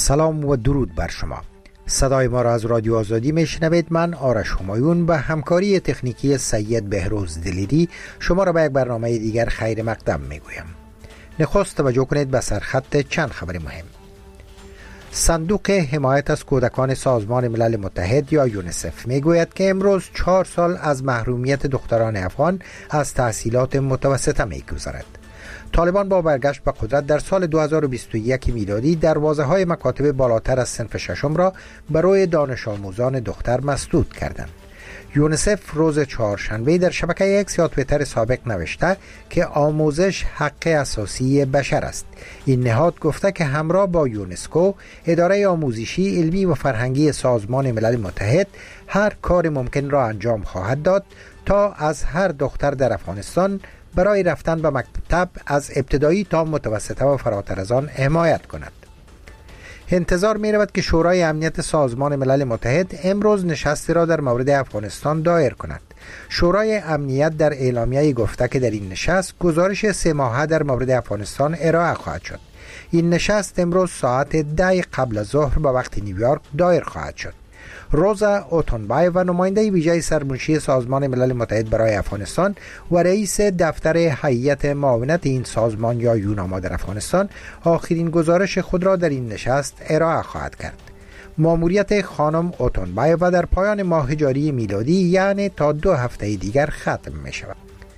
سلام و درود بر شما. صدای ما را از رادیو آزادی میشنوید. من آرش همایون به همکاری تکنیکی سید بهروز دلیری شما را به یک برنامه دیگر خیر مقدم میگویم. نخست توجه کنید به سرخط چند خبر مهم. صندوق حمایت از کودکان سازمان ملل متحد یا یونیسف میگوید که امروز 4 سال از محرومیت دختران افغان از تحصیلات متوسطه میگذرد. طالبان با برگشت به قدرت در سال 2021 میلادی دروازه‌های مکاتب بالاتر از صنف ششم را برای دانش آموزان دختر مسدود کردند. یونیسف روز چهارشنبه در شبکه اکس یا توییتر سابق نوشته که آموزش حق اساسی بشر است. این نهاد گفته که همراه با یونسکو، اداره آموزشی، علمی و فرهنگی سازمان ملل متحد هر کار ممکن را انجام خواهد داد تا از هر دختر در افغانستان برای رفتن به مکتب از ابتدایی تا متوسطه و فراتر از آن حمایت کند. انتظار می رود که شورای امنیت سازمان ملل متحد امروز نشستی را در مورد افغانستان دایر کند. شورای امنیت در اعلامیه گفته که در این نشست گزارش 3 ماهه در مورد افغانستان ارائه خواهد شد. این نشست امروز ساعت 10 قبل از ظهر به وقت نیویورک دایر خواهد شد. روزا اوتونبای و نماینده ویژه سرمنشی سازمان ملل متحد برای افغانستان و رئیس دفتر هیئت معاونت این سازمان یا یوناما در افغانستان آخرین گزارش خود را در این نشست ارائه خواهد کرد. ماموریت خانم اوتونبای و در پایان ماه جاری میلادی یعنی تا 2 هفته دیگر ختم می شود.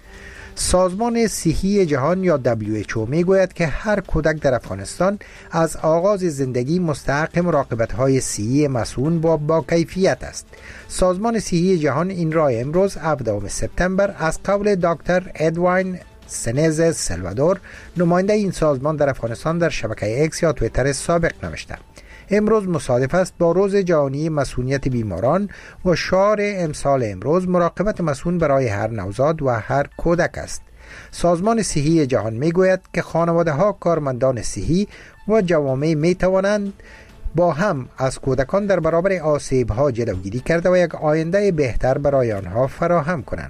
سازمان صحی جهان یا WHO میگوید که هر کودک در افغانستان از آغاز زندگی مستحق مراقبت‌های صحی مسئول با کیفیت است. سازمان صحی جهان این را امروز 17 سپتامبر از قول دکتر ادوین سنز سلوادور، نماینده این سازمان در افغانستان، در شبکه اکس یا توییتر سابق نوشته. امروز مصادف است با روز جهانی مسئولیت بیماران و شعار امسال امروز مراقبت مسئول برای هر نوزاد و هر کودک است. سازمان صحی جهان میگوید که خانواده ها، کارمندان صحی و جوامع می توانند با هم از کودکان در برابر آسیب ها جلوگیری کرده و یک آینده بهتر برای آنها فراهم کنند.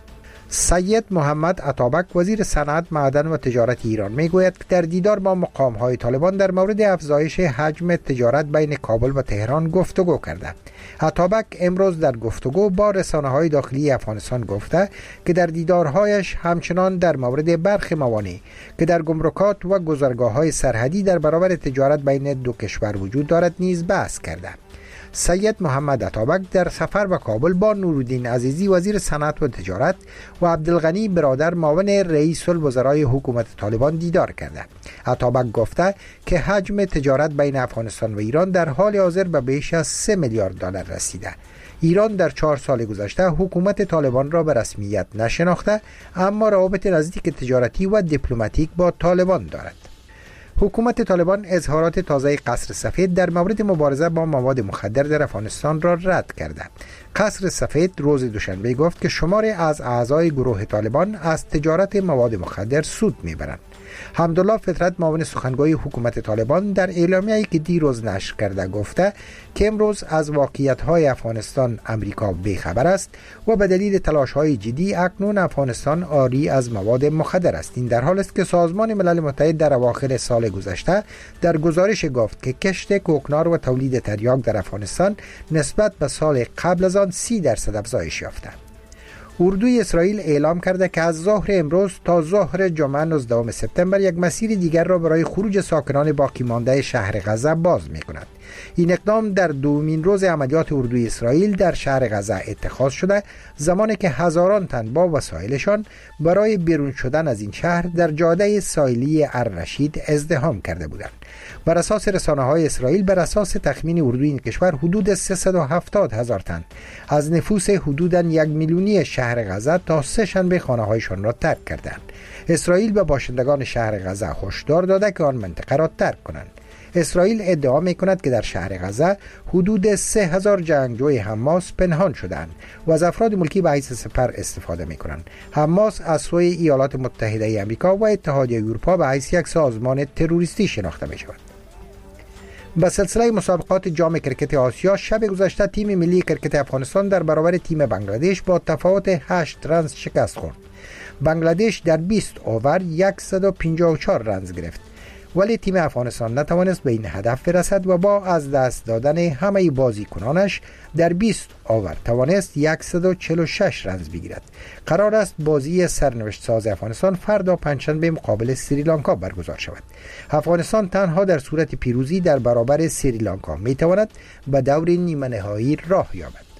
سید محمد عطابک وزیر صنعت، معدن و تجارت ایران میگوید که در دیدار با مقام‌های طالبان در مورد افزایش حجم تجارت بین کابل و تهران گفتگو کرده. عطابک امروز در گفتگو با رسانه‌های داخلی افغانستان گفته که در دیدارهایش همچنان در مورد برخی موانع که در گمرکات و گذرگاه‌های سرحدی در برابر تجارت بین دو کشور وجود دارد نیز بحث کرده. سید محمد عطابک در سفر به کابل با نورالدین عزیزی وزیر صنعت و تجارت و عبدالغنی برادر معاون رئیس الوزرای حکومت طالبان دیدار کرده. عطابک گفته که حجم تجارت بین افغانستان و ایران در حال حاضر به بیش از 3 میلیارد دلار رسیده. ایران در 4 سال گذشته حکومت طالبان را به رسمیت نشناخته، اما روابط نزدیک تجارتی و دیپلماتیک با طالبان دارد. حکومت طالبان اظهارات تازه قصر سفید در مورد مبارزه با مواد مخدر در افغانستان را رد کرده. قصر سفید روز دوشنبه گفت که شماری از اعضای گروه طالبان از تجارت مواد مخدر سود میبرند. حمدالله فطرت، معاون سخنگوی حکومت طالبان، در اعلامیه‌ای که دیروز نشر کرده گفته که امروز از واقعیت‌های افغانستان امریکا بیخبر است و به دلیل تلاش‌های جدی اکنون افغانستان عاری از مواد مخدر است. این در حالی است که سازمان ملل متحد در اواخر سال گذشته در گزارش گفت که کشت کوکنار و تولید تریاک در افغانستان نسبت به سال قبل از آن 30% افزایش یافته. اردوی اسرائیل اعلام کرده که از ظهر امروز تا ظهر جمعه 19 سپتامبر یک مسیر دیگر را برای خروج ساکنان باقی مانده شهر غزه باز می کند. این اقدام در دومین روز عملیات اردوی اسرائیل در شهر غزه اتخاذ شده، زمانی که هزاران تن با وسایلشان برای بیرون شدن از این شهر در جاده ساحلی الرشید ازدحام کرده بودند. بر اساس رسانه‌های اسرائیل، بر اساس تخمین اردوی این کشور، حدود 370,000 تن از نفوس حدوداً 1 میلیونی شهر غزه تا 3 شنبه خانه‌هایشان را ترک کردند. اسرائیل به باشندگان شهر غزه هشدار داده که آن منطقه را ترک کنند. اسرائیل ادعا می‌کند که در شهر غزه حدود 3000 جنگجوی حماس پنهان شدند و از افراد ملکی به حیث سپر استفاده می‌کنند. حماس از سوی ایالات متحده آمریکا و اتحادیه اروپا به حیث یک سازمان تروریستی شناخته می‌شود. به سلسله مسابقات جام کرکت آسیا شب گذشته تیم ملی کرکت افغانستان در برابر تیم بنگلادش با تفاوت 8 رنز شکست خورد. بنگلادش در 20 اوور 154 رنز گرفت. ولی تیم افغانستان نتوانست به این هدف برسد و با از دست دادن همه بازیکنانش در 20 آور توانست 146 رنز بگیرد. قرار است بازی سرنوشت ساز افغانستان فردا پنجشنبه مقابل سریلانکا برگزار شود. افغانستان تنها در صورت پیروزی در برابر سریلانکا می تواند به دور نیمه نهایی راه یابد.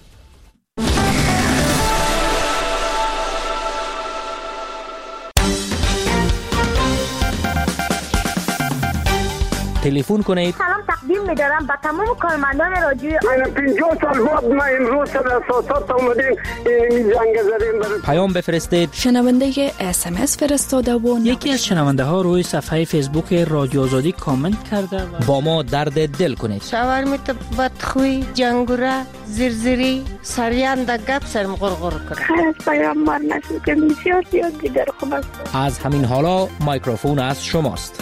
تلفن کنید. سلام تقدیم می‌دارم به تمام کارمندان رادیوی آزادی. 50 سال بعد ما امروز در اساسات اومدیم این جنگ زدیم. پیام بفرستید. شنونده SMS فرستاده و یکی از شنونده ها روی صفحه فیسبوک رادیو آزادی کامنت کرده با ما درد دل کنید. شاورمیت بدخوی، جنگوره، زرزری، سریان در گپ سرم غرغر کنه. خیر از پیام مار نشد که بسیار دیگر خوب است. از همین حالا مایکروفون از شماست.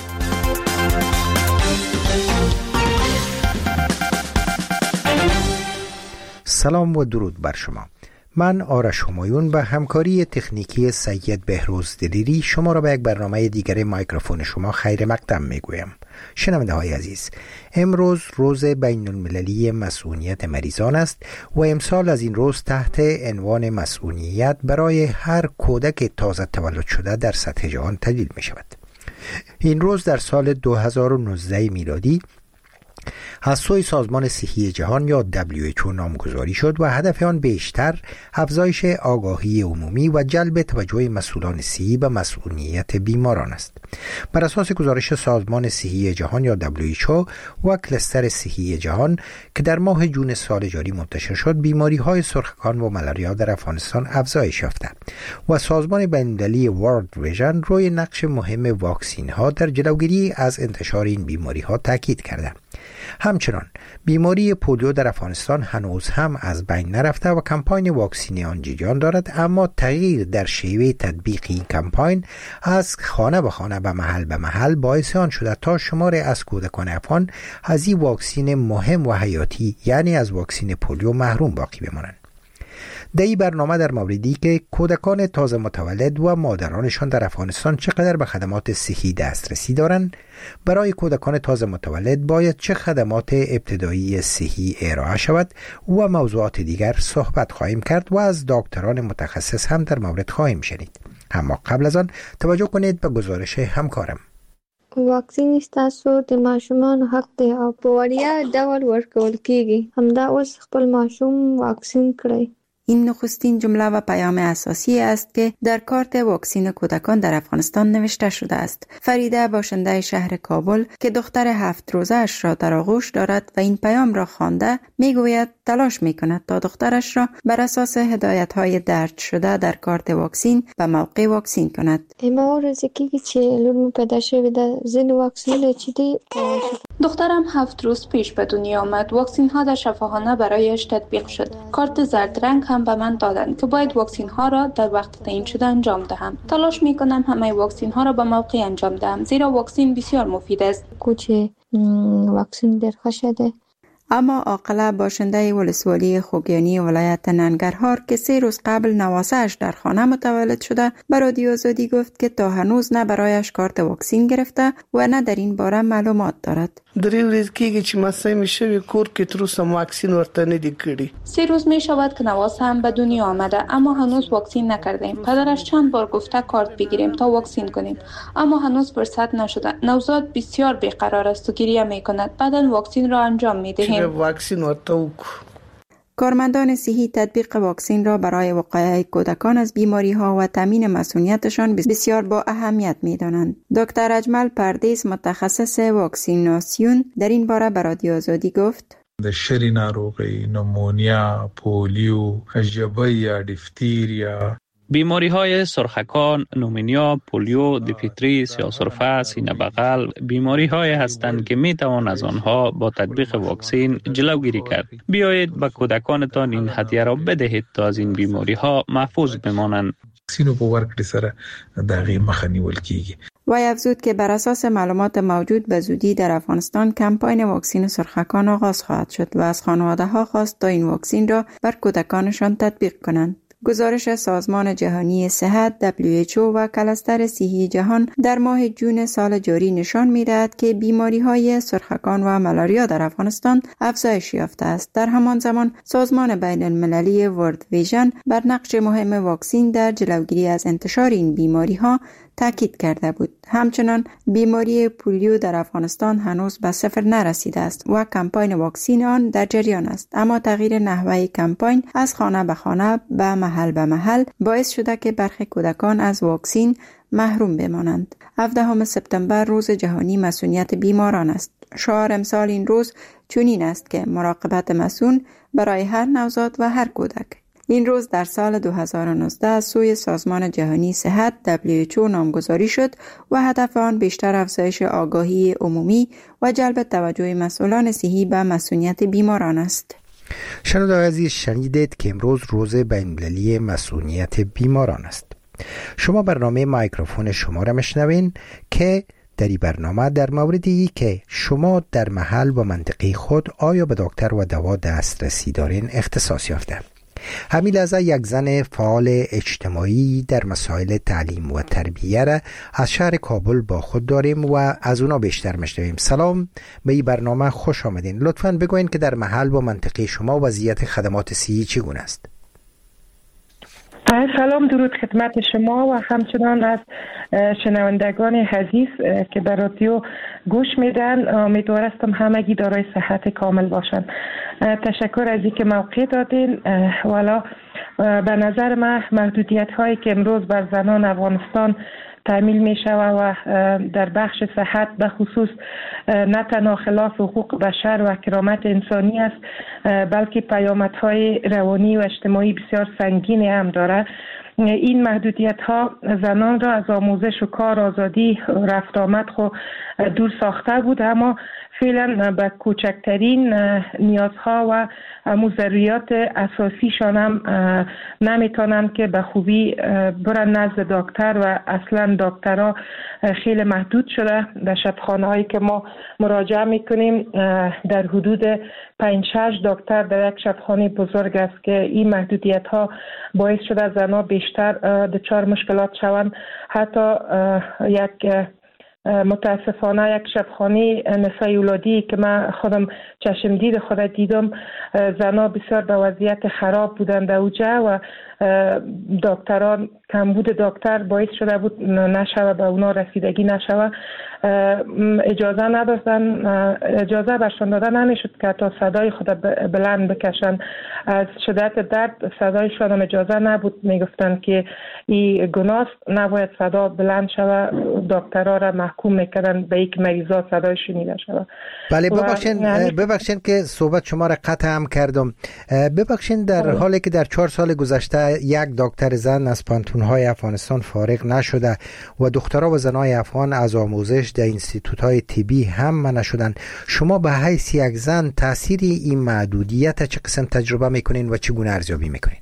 سلام و درود بر شما. من آرش همایون به همکاری تکنیکی سید بهروز دلیری شما را به یک برنامه دیگر مایکروفون شما خیر مقدم میگویم. شنونده های عزیز، امروز روز بین المللی مسئولیت مریضان است و امسال از این روز تحت عنوان مسئولیت برای هر کودک تازه تولد شده در سطح جهان تجلیل می شود. این روز در سال 2019 میلادی از سوی سازمان صحی جهان یا WHO نامگذاری شد و هدف آن بیشتر افزایش آگاهی عمومی و جلب توجه مسئولان صحی به مسئولیت بیماران است. بر اساس گزارش سازمان صحی جهان یا WHO و کلستر صحی جهان که در ماه جون سال جاری منتشر شد، بیماری‌های سرخکان و ملاریا در افغانستان افزایش یافته و سازمان بین‌المللی ورلد ویژن روی نقش مهم واکسین‌ها در جلوگیری از انتشار این بیماری‌ها تاکید کرده. همچنان بیماری پولیو در افغانستان هنوز هم از بین نرفته و کمپاین واکسینی آن جریان دارد، اما تغییر در شیوه تطبیق این کمپاین از خانه به خانه و محل به محل باعث آن شده تا شماری از کودکان افغان از این واکسین مهم و حیاتی یعنی از واکسین پولیو محروم باقی بمانند. در این برنامه در موردی که کودکان تازه متولد و مادرانشان در افغانستان چقدر به خدمات صحی دسترسی دارند، برای کودکان تازه متولد باید چه خدمات ابتدایی صحی ارائه شود و موضوعات دیگر صحبت خواهیم کرد و از دکتران متخصص هم در مورد خواهیم شنید. اما قبل از آن توجه کنید به گزارش همکارم. واکسین ستاسو د ماشومان حق دی او په وړیا ډول ورکول کیږي. همدا اوس خپل ماشوم واکسین کړئ. این نخستین جمله و پیام اساسی است که در کارت واکسین کودکان در افغانستان نوشته شده است. فریده باشنده شهر کابل که دختر 7 روزه اش را در آغوش دارد و این پیام را خوانده میگوید تلاش میکند تا دخترش را بر اساس هدایت‌های درج شده در کارت واکسین به موقع واکسین کند. ما ورزکی چې لور پیدا شوی د زین واکسین چې دی. دخترم 7 روز پیش به دنیا آمد. واکسین ها در شفاخانه برایش تطبیق شد. کارت زرد رنگ هم به من دادند که باید واکسین ها را در وقت تعیین شده انجام دهم. تلاش می کنم همه واکسین ها را به موقع انجام دهم، زیرا واکسین بسیار مفید است. کوچه واکسین در خشده. اما عاقله باشنده ولسوالی خوگیانی ولایت ننگرهار که 3 روز قبل نواسه‌اش در خانه متولد شده به رادیو آزادی گفت که تا هنوز نه برایش کارت واکسین گرفته و نه در این باره معلومات دارد. 3 ورځې کېږي چې ماسه مې شوی کور کې تر اوسه واکسین ورته نه دی کړی. 3 روز می شود که نواسه هم به دنیا آمده اما هنوز واکسین نکردیم. پدرش چند بار گفته کارت بگیریم تا واکسین کنیم اما هنوز فرصت نشده. نوزاد بسیار بیقرار است و گریه میکند. بعداً واکسین را انجام میدهیم. واکسین ورته کارمندان صحی تطبیق واکسین را برای وقایع کودکان از بیماری‌ها و تامین مسئولیتشان بسیار با اهمیت می‌دانند. دکتر اجمل پردیس متخصص واکسیناسیون در این باره به رادیو آزادی گفت: د شری ناروغی، نمونیا، پولیو، ژبه یا دیفتریا، بیماری های سرخکان، نومونیا، پولیو، دیفتری، سیاه‌سرفه، سینه بغل بیماری های هستند که می توان از آنها با تطبیق واکسین جلوگیری کرد. بیایید به کودکانتان این هدیه را بدهید تا از این بیماری ها محفوظ بمانند. واکسینو په ورکړې سره د هغې مخه نیول کیږي. وی افزود که بر اساس معلومات موجود به زودی در افغانستان کمپاین واکسین سرخکان آغاز خواهد شد و از خانواده ها خواست تا این واکسین را بر کودکانشان تطبیق کنند. گزارش سازمان جهانی صحت WHO و کلستر صحی جهان در ماه جون سال جاری نشان می‌دهد که بیماری‌های سرخکان و مالاریا در افغانستان افزایش یافته است. در همان زمان سازمان بین المللی ورلد ویژن بر نقش مهم واکسین در جلوگیری از انتشار این بیماری‌ها تاکید کرده بود. همچنان بیماری پولیو در افغانستان هنوز به صفر نرسیده است و کمپاین واکسین آن در جریان است، اما تغییر نحوه کمپاین از خانه به خانه به محل به محل باعث شده که برخی کودکان از واکسین محروم بمانند. 17 سپتامبر روز جهانی مسئولیت بیماران است. شعار امسال این روز چنین است که مراقبت مسئول برای هر نوزاد و هر کودک. این روز در سال 2019 از سوی سازمان جهانی صحت WHO نامگذاری شد و هدف آن بیشتر افزایش آگاهی عمومی و جلب توجه مسئولان صحی به مسئولیت بیماران است. شنوندگان عزیز، شنیدید که امروز روز بین‌المللی مسئولیت بیماران است. شما برنامه مایکروفون شما را میشنوین که در این برنامه در موردی که شما در محل و منطقه خود آیا به دکتر و دوا دسترسی دارین اختصاص یافته. همین لحظه یک زن فعال اجتماعی در مسائل تعلیم و تربیه را از شهر کابل با خود داریم و از اونا بیشتر میشنویم. سلام، به این برنامه خوش آمدین. لطفاً بگوین که در محل و منطقه شما وضعیت خدمات صحی چگونه است؟ سلام، درود خدمت شما و همچنان از شنوندگان عزیز که در رادیو گوش میدن. امیدوارم همگی دارای صحت کامل باشن. تشکر از اینکه موقع دادین. والا به نظر من محدودیت هایی که امروز بر زنان افغانستان تعمیل می شود و در بخش صحت به خصوص نه تنها خلاف حقوق بشر و کرامت انسانی است، بلکه پیامدهای روانی و اجتماعی بسیار سنگین هم داره. این محدودیت ها زنان را از آموزش و کار، آزادی، رفت آمد خو دور ساخته بود، اما فعلا به کوچکترین نیازها و ضروریات اساسیشان هم نمیتونن که به خوبی برن نزد دکتر و اصلا دکترها خیلی محدود شده. در شفاخانه هایی که ما مراجعه میکنیم در حدود 5-6 دکتر در یک شفاخانه بزرگ است که این محدودیت ها باعث شده زنها بیشتر دچار مشکلات شوند. حتی یک متاسفانه یک شفاخانه نسای اولادی که من خودم چشم دید خودم دیدم، زنها بسیار به وضعیت خراب بودند اوجا و دکتران کمبود دکتر باعث شده بود نشوه به اونا رسیدگی نشوه. اجازه نداشتن، اجازه برشان داده نمیشد که تا صدای خود بلند بکشن. از شدت درد صدایشان هم اجازه نبود، میگفتن که این گناه نباید صدا بلند شوه. دکترها را محکوم میکردن به یک مریضا صدایش شنیده شوه. بله، ببخشین که صحبت شما را قطع هم کردم. ببخشین در حالی که در 4 سال گذشته یک دکتر زن از پانتون‌های افغانستان فارغ نشده و دخترها و زنای افغان از آموزش در اینستیتوت‌های طبی هم منع شدن، شما به حیث یک زن تأثیر این محدودیت چه قسم تجربه میکنین و چگونه ارزیابی میکنین؟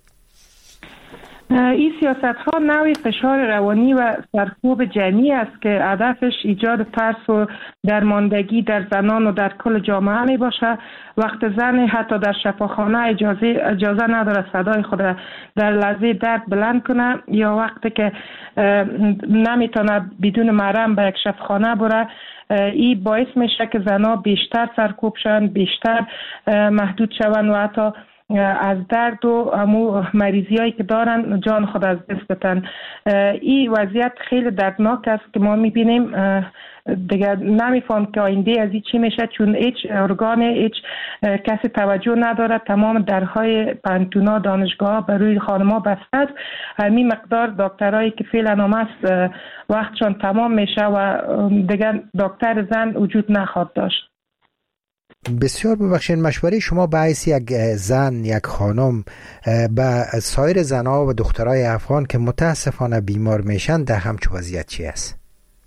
این سیاست ها نوعی فشار روانی و سرکوب جمعی است که هدفش ایجاد ترس و درماندگی در زنان و در کل جامعه می باشه. وقت زن حتی در شفاخانه اجازه نداره صدای خود در لحظه درد بلند کنه، یا وقتی که نمیتونه بدون محرم به یک شفاخانه بره، این باعث میشه که زنها بیشتر سرکوب شون، بیشتر محدود شون و حتی از درد و مریضی هایی که دارن جان خود از دست بدن. این وضعیت خیلی دردناک است که ما میبینیم. دیگه نمیفهم که آینده از این چی میشه، چون هیچ ارگان، هیچ کسی توجه نداره. تمام درهای پانتونا، دانشگاه بر روی خانما بسته است. همین مقدار دکترایی که فعلا هم است وقتشان تمام میشه و دیگه دکتر زن وجود نخواهد داشت. بسیار ببخشید، مشوره شما به حیث یک زن، یک خانم به سایر زنها و دخترای افغان که متاسفانه بیمار میشن در همچون وضعیت چی است؟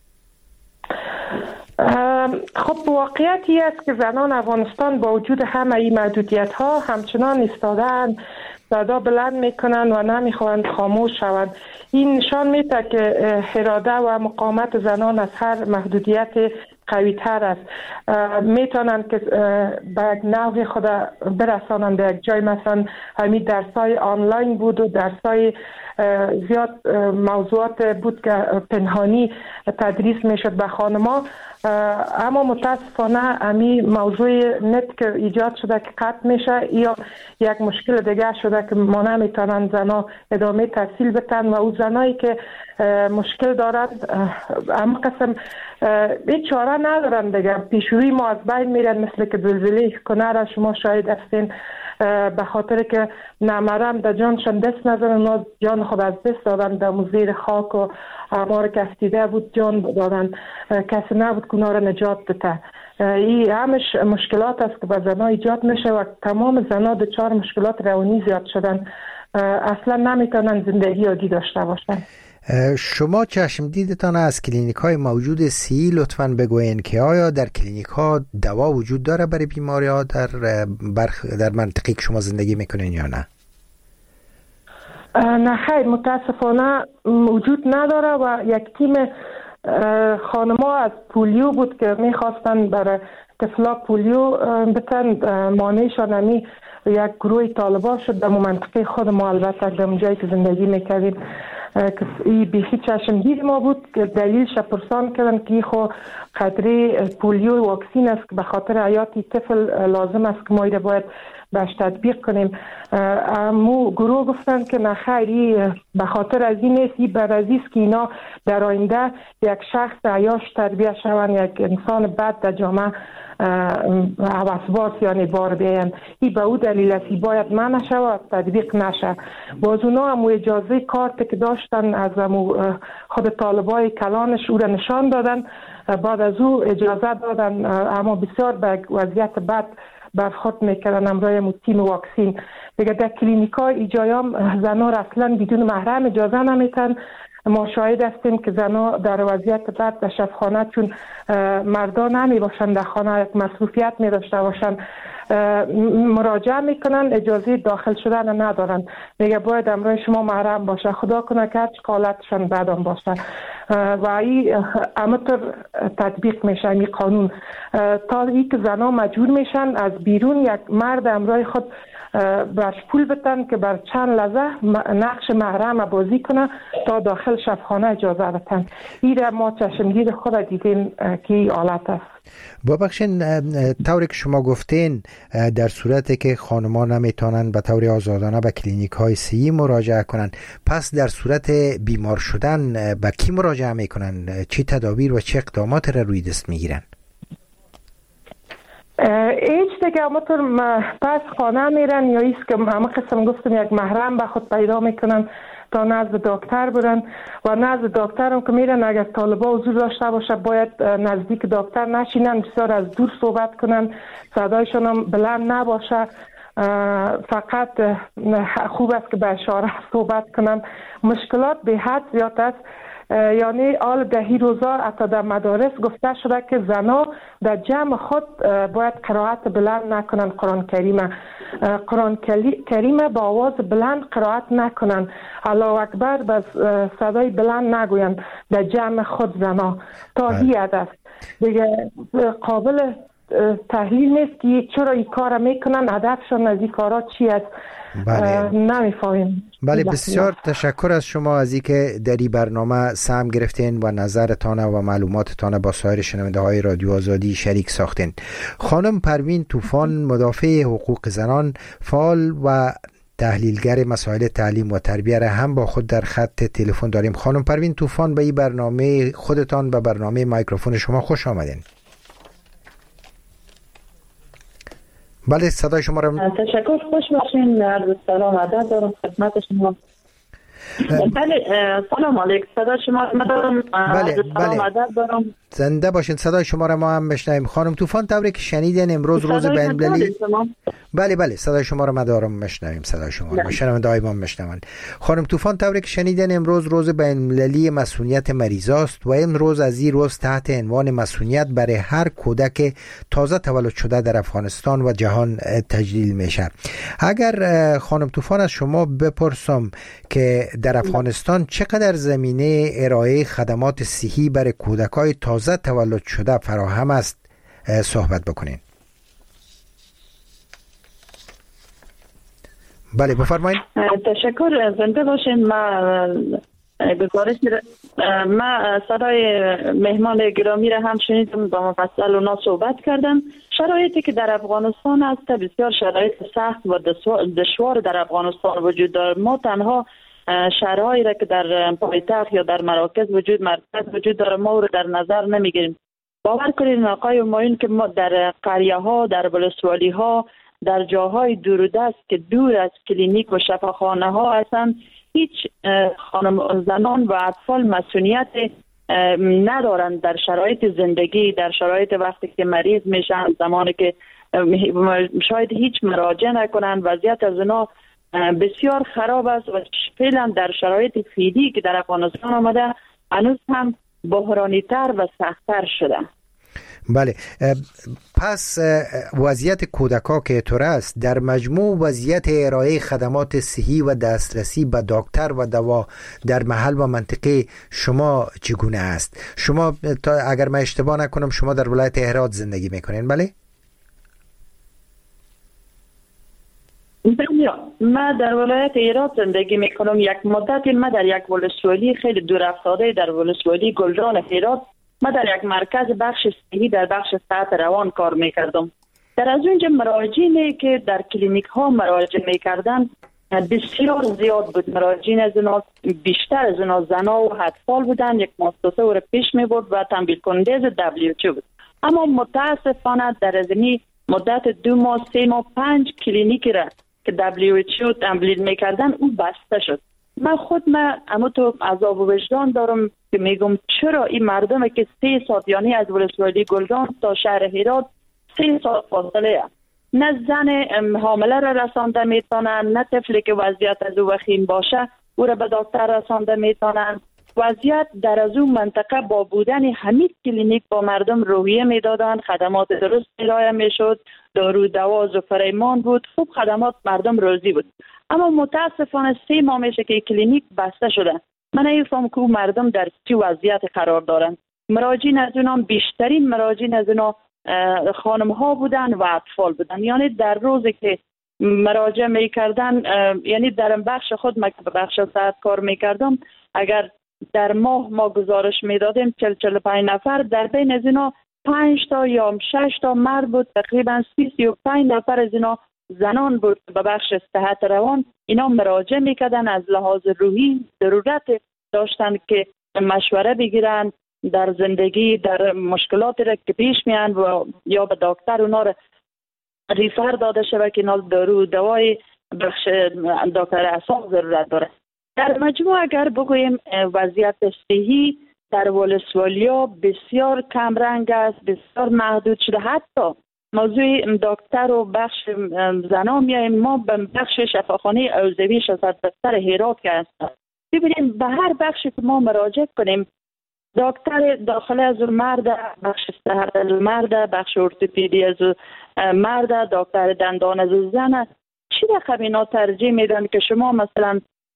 خب واقعیتی است که زنان افغانستان با وجود همه این محدودیت ها همچنان ایستادن صدا بلند میکنن و نمیخوان خاموش شوند. این نشان میده که اراده و مقاومت زنان از هر محدودیت قوی تر است. میتونن که به یک نوع خود برسانند به یک جای. مثلا همین درسای آنلاین بود و درسای زیاد موضوعات بود که پنهانی تدریس میشد به خانما، اما متاسفانه امی موضوع نت که ایجاد شده که قطع میشه یا یک مشکل دیگه شده که ما نمیتونن زنا ادامه تحصیل بتن و او زنایی که مشکل دارند اما قسم هیچ چاره ندارن دیگه، پیشروی ما از بین میرن. مثل که زلزله کنر شما شاهد هستین، به خاطر که نمرم در جانشان دست نزدن، جان خود از دست دادن در زیر خاک و امار که افتیده بود جان دادن، کسی نبود که اونا را نجات بده. این همش مشکلات است که به زنها ایجاد میشه و تمام زنها دچار مشکلات روانی زیاد شدن، اصلا نمیتونن زندگی عادی داشته باشن. شما چشم دیدتان از کلینیک های موجود سی لطفاً بگوین که آیا در کلینیک ها دوا وجود داره برای بیماری ها در منطقه که شما زندگی میکنین یا نه؟ نه خیر، متاسفانه وجود نداره و یک تیم خانما از پولیو بود که میخواستن برای طفلا پولیو بتن، مانعشان همی یک گروه طالبان شد در منطقه خود ما، البته در جایی که زندگی میکردیم که این بیخی چشمگیر ما بود که دلیلش پرسان کردن که این خو قدری پولیو واکسین است که به خاطر حیاتی طفل لازم است که ما ایره باید بهش تطبیق کنیم. امو گروه گفتن که نخیری به خاطر از این نیست، این بر عزیز که اینا در آینده یک شخص عیاش تربیه شون، یک انسان بد در جامعه حواسباز یعنی بار بیان. این به او دلیل است باید منع شود و تطبیق نشه. باز اونا هم اجازه کارت که داشتن از خود طالبای کلانش او را نشان دادن، بعد از او اجازه دادن، اما بسیار به وضعیت بد برخورد میکردن امروی تیم واکسین. دیگه در کلینیکای ایجایام زنها را اصلا بدون محرم اجازه نمیتن. ما شاهد هستیم که زنها در وضعیت بد در شبخانه، چون مردان نمی باشن در خانه یک مصروفیت می داشته باشن، مراجعه میکنن، اجازه داخل شدن ندارن. میگه باید امروی شما محرم باشه، خدا کنه که هرچ قالتشان بدان باشه و این امطور تطبیق میشه این قانون تا ای که زنها مجبور میشن از بیرون یک مرد امروی خود برش پول بتن که بر چند لحظه نقش محرم بازی کنه تا داخل شبخانه اجازه بتن. این را ما چشمگیر خود دیدیم که این حالت است. ببخشین، طوری که شما گفتین در صورتی که خانمان نمیتونن به طور آزادانه به کلینیک های سی مراجعه کنن، پس در صورت بیمار شدن به کی مراجعه میکنن؟ چی تدابیر و چه اقدامات را روی دست میگیرن؟ هیچ دیگه همونطور پس خانه میرن یا ایست که همه قسم گفتم یک محرم به خود پیدا میکنن تا نزد دکتر برن و نزد دکتر هم که میرن اگر طالبا حضور داشته باشه باید نزدیک دکتر نشینن، بسیار از دور صحبت کنن، صدایشان هم بلند نباشه، فقط خوب است که به اشاره صحبت کنن. مشکلات به حد زیاد است، یعنی آل دهی روزا حتی در مدارس گفته شده که زنا در جمع خود باید قرائت بلند نکنن قرآن کریم با آواز بلند قرائت نکنن، الله اکبر بس صدای بلند نگوین در جمع خود زنا تا هیئت است دیگه. قابل تحلیل نیست که چرا این کار میکنن، هدفشون از این کارا چی است. نمیفهمیم. بله، بسیار تشکر از شما از اینکه در این برنامه سهم گرفتین و نظرتان و معلوماتتان با سایر شنونده های رادیو آزادی شریک ساختین. خانم پروین طوفان، مدافع حقوق زنان، فعال و تحلیلگر مسائل تعلیم و تربیه را هم با خود در خط تلفن داریم. خانم پروین طوفان، به این برنامه خودتان و برنامه مایکروفون شما خوش آمدین. بله، صدای شما را تشکر، خوش باشین. عرض سلام ادب دارم خدمت شما. بله، سلام علیکم، صدای شما را دارم. بله سلام ادب دارم. زنده باشین. صدای شما را ما هم بشنویم. خانم طوفان، طوری که شنیدین امروز روز بین‌المللی. بله صدای شما را ما دارم میشنویم. صدای شما را شنونده های ما میشنون. خانم طوفان، طوری که شنیدین امروز روز بین‌المللی مسئولیت مریضاست و این روز از این روز تحت عنوان مسئولیت برای هر کودک تازه تولد شده در افغانستان و جهان تجلیل میشه. اگر خانم طوفان از شما بپرسم که در افغانستان چقدر زمینه ارائه خدمات صحی برای کودکای تازه تولد شده فراهم است صحبت بکنین. بله بفرمایید. تشکر، زنده باشین. ما صدای مهمان گرامی را هم شنیدم، با مفصل اونا صحبت کردم. شرایطی که در افغانستان است بسیار شرایط سخت و دشوار در افغانستان وجود دارد. ما تنها شهرهایی را که در پایتخت یا در مرکز وجود داره ما رو در نظر نمیگیریم. باور کنید آقای همایون که ما در قریه ها، در ولسوالی ها، در جاهای دوردست که دور از کلینیک و شفاخانه ها هستند، هیچ خانم زنان و اطفال مسئولیت ندارند در شرایط زندگی، در شرایط وقتی که مریض میشن، زمانی که شاید هیچ مراجعه نکنند. وضعیت از اونا بسیار خراب است و فعلا در شرایط فیدی که در افغانستان آمده هنوز هم بحرانی تر و سخت‌تر شده. بله، پس وضعیت کودکا که طور است، در مجموع وضعیت ارائه خدمات صحی و دسترسی به دکتر و دوا در محل و منطقه شما چگونه است؟ شما اگر من اشتباه نکنم شما در ولایت هرات زندگی میکنین، بله؟ ما در ولایت هرات زندگی میکنم. یک مدت ما در یک ولسوالی خیلی دور افتاده، در ولسوالی گلران هرات، ما در یک مرکز بخش صحی در بخش صحت روان کار میکردم. در از اونجا مراجعینی که در کلینیک ها مراجعه میکردن بسیار زیاد بود. مراجعین از اونا بیشتر از اونا زنا و اطفال بودن. یک مؤسسه او را پیش می برد و تمویل کننده از WHO بود. اما متاسفانه در از مدت 2 ماه 3 ماه 5 کلینیکی را که WHO تمویل میکردن او بسته شد. من اما تو عذاب و وجدان دارم که میگم چرا این مردم که 3 ساعت یعنی از ولسوالی گلران تا شهر هرات 3 ساعت فاصله است، نه زن حامله را رسانده میتونن، نه طفلی که وضعیت از او وخیم باشه او را به دکتر رسانده میتونن. وضعیت در از اون منطقه با بودن همین کلینیک با مردم روحیه میدادن، خدمات درست ارائه میشد، دارو دوا و فرایمان بود، خوب خدمات مردم راضی بود. اما متاسفانه 3 ماه میشه که کلینیک بسته شده. من نمیفهم که مردم در چه وضعیت قرار دارن. مراجعین از اونها بیشترین مراجعین از اونها خانم ها بودن و اطفال بودن. یعنی در روزی که مراجعه میکردن، یعنی در بخش خود ما که به بخش صحت کار میکردم، اگر در ماه ما گزارش میدادیم 40-45 نفر، در بین از اینا 5 تا یا 6 تا مرد بود، تقریبا 30-35 نفر از اینا زنان بود. به بخش صحت روان اینا مراجعه میکردن، از لحاظ روحی ضرورت داشتن که مشوره بگیرن در زندگی، در مشکلاتی را که پیش میان و یا به دکتر اونا را ریفر داده شده که اینا دارو دوای بخش دکتر اعصاب ضرورت داره. در مجموع اگر بگوییم وضعیت صحی در ولسوالیا بسیار کم رنگ است، بسیار محدود شده. حتی موضوع دکتر و بخش زنا میایم، ما به بخش شفاخانه اوزوی 600 بستر هرات که هست، ببینیم به هر بخشی که ما مراجعه کنیم دکتر داخل از مرد، بخش صحت از مرد، بخش ارتوپدی از مرد، دکتر دندان از زن، چی رقم اینا ترجیح میدن که شما مثلا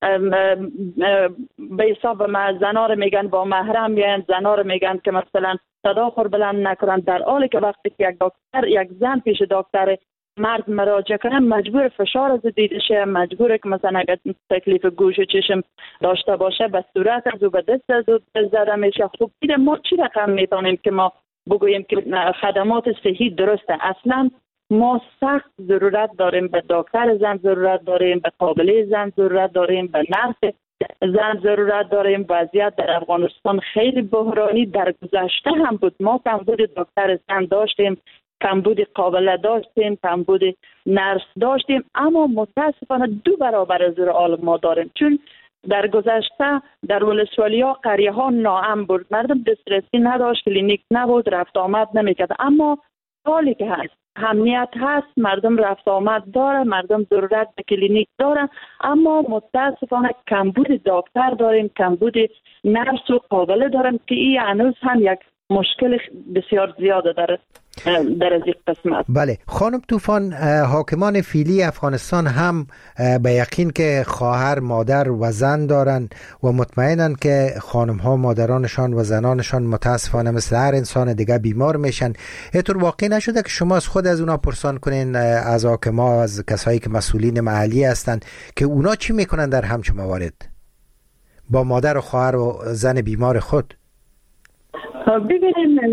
به حساب ما زنا رو میگن با محرم بیاین، زنا رو میگن که مثلا صدا خور بلند نکنن، در حالی که وقتی که یک دکتر یک زن پیش دکتر مرد مراجعه کنه مجبور فشار از دیده شه، مجبوره که مثلا اگر تکلیف گوش و چشم داشته باشه به صورت از و به دست از و زده میشه. خب دیده ما چی رقم میتونیم که ما بگوییم که خدمات صحی درسته؟ اصلا ما سخت ضرورت داریم به دکتر زن، ضرورت داریم به قابله زن، ضرورت داریم به نرس زن، ضرورت داریم. وضعیت در افغانستان خیلی بحرانی در گذشته هم بود. ما کمبود دکتر زن داشتیم، کمبود قابله داشتیم، کمبود نرس داشتیم، اما متاسفانه 2 برابر از حال ما داریم. چون در گذشته در ولسوالی ها قریه ها ناامن بود، مردم دسترسی نداشت، کلینیک نبود، رفت آمد نمیکرد. اما حالی که هست امنیت هست، مردم رفت آمد داره، مردم ضرورت به کلینیک داره، اما متاسفانه کمبود دکتر داریم، کمبود نرس و قابله داریم که این هنوز هم یک مشکل بسیار زیاده داره در از این قسمت. بله خانم طوفان، حاکمان فعلی افغانستان هم به یقین که خواهر، مادر و زن دارن و مطمئنن که خانم ها مادرانشان و زنانشان متاسفانه مثل هر انسان دیگه بیمار میشن. اینطور واقع نشده که شما از خود از اونا پرسان کنین، از حاکما، از کسایی که مسئولین محلی هستن، که اونا چی میکنن در همچون موارد با مادر و خواهر و زن بیمار خود؟ ببینیم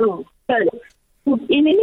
این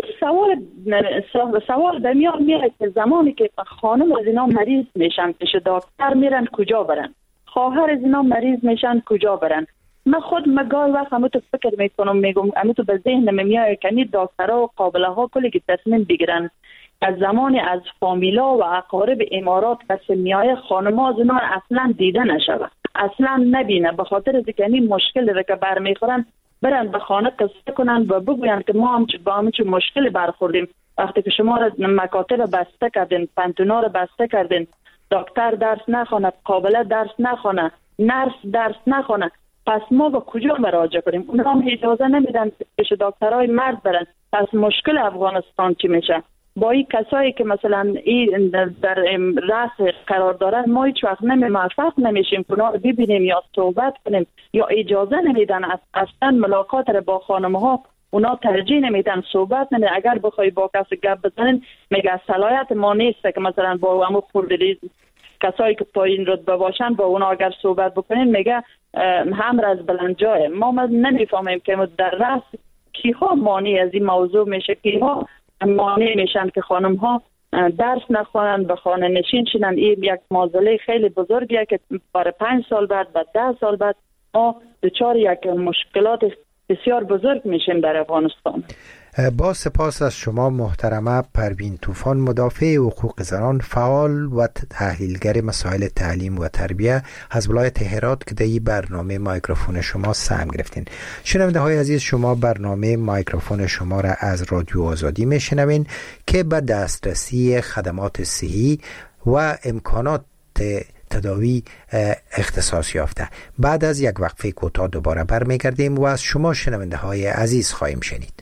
سوال به میان میاد که زمانی که خانم از اینا مریض میشن پیش دکتر میرن کجا برن، خواهر از اینا مریض میشن کجا برن. من خود مگای وقت همونطور فکر میکنم، میگم همونطور به ذهن میاد که این دکترها و قابله ها کلی که تصمیم بگیرن از زمانی از فامیلا و اقارب امارات کسی میای خانم ها از اینا اصلا دیده نشود، اصلا نبینه، به خاطر از این مشکل رو که برمیخورن برن به خانه قصه کنن و بگوین که ما هم با همچه مشکل برخوردیم. وقتی که شما را مکاتب بسته کردین، پنتونا را بسته کردین، دکتر درس نخونه، قابله درس نخونه، نرس درس نخونه، پس ما به کجا مراجعه کنیم؟ اونا هم اجازه نمیدن پیش دکترای مرد برن. پس مشکل افغانستان چی میشه؟ با این کسایی که مثلا این در رأس قرار دارن ما هیچ وقت موفق نمیشیم که اونا رو ببینیم یا صحبت کنیم، یا اجازه نمیدن اصلا ملاقات رو با خانم ها اونا ترجیح نمیدن، صحبت نمیدن. اگر بخوای با کسی گپ بزنین میگه صلاحیت ما نیست که مثلا با همون خوردی کسایی که پایین رتبه باشن با اونا اگر صحبت بکنین میگه هم از بلند جای ما نمیفهمیم که در رأس کیها مانی از این موضوع میشه، کیها مانع میشن که خانم ها درس نخوانن، به خانه نشین شدن. این یک معضله خیلی بزرگیه که برای 5 سال بعد 10 سال بعد ما دچار یک مشکلات بسیار بزرگ میشیم در افغانستان. با سپاس از شما محترمه پروین طوفان، مدافع حقوق زنان، فعال و تحلیلگر مسائل تعلیم و تربیه از ولایت هرات که در این برنامه مایکروفون شما سهم گرفتین. شنونده های عزیز، شما برنامه مایکروفون شما را از رادیو آزادی میشنوین که به دسترسی خدمات صحی و امکانات تداوی اختصاص یافته. بعد از یک وقفه کوتاه دوباره برمیگردیم و از شما شنونده های عزیز خواهیم شنید.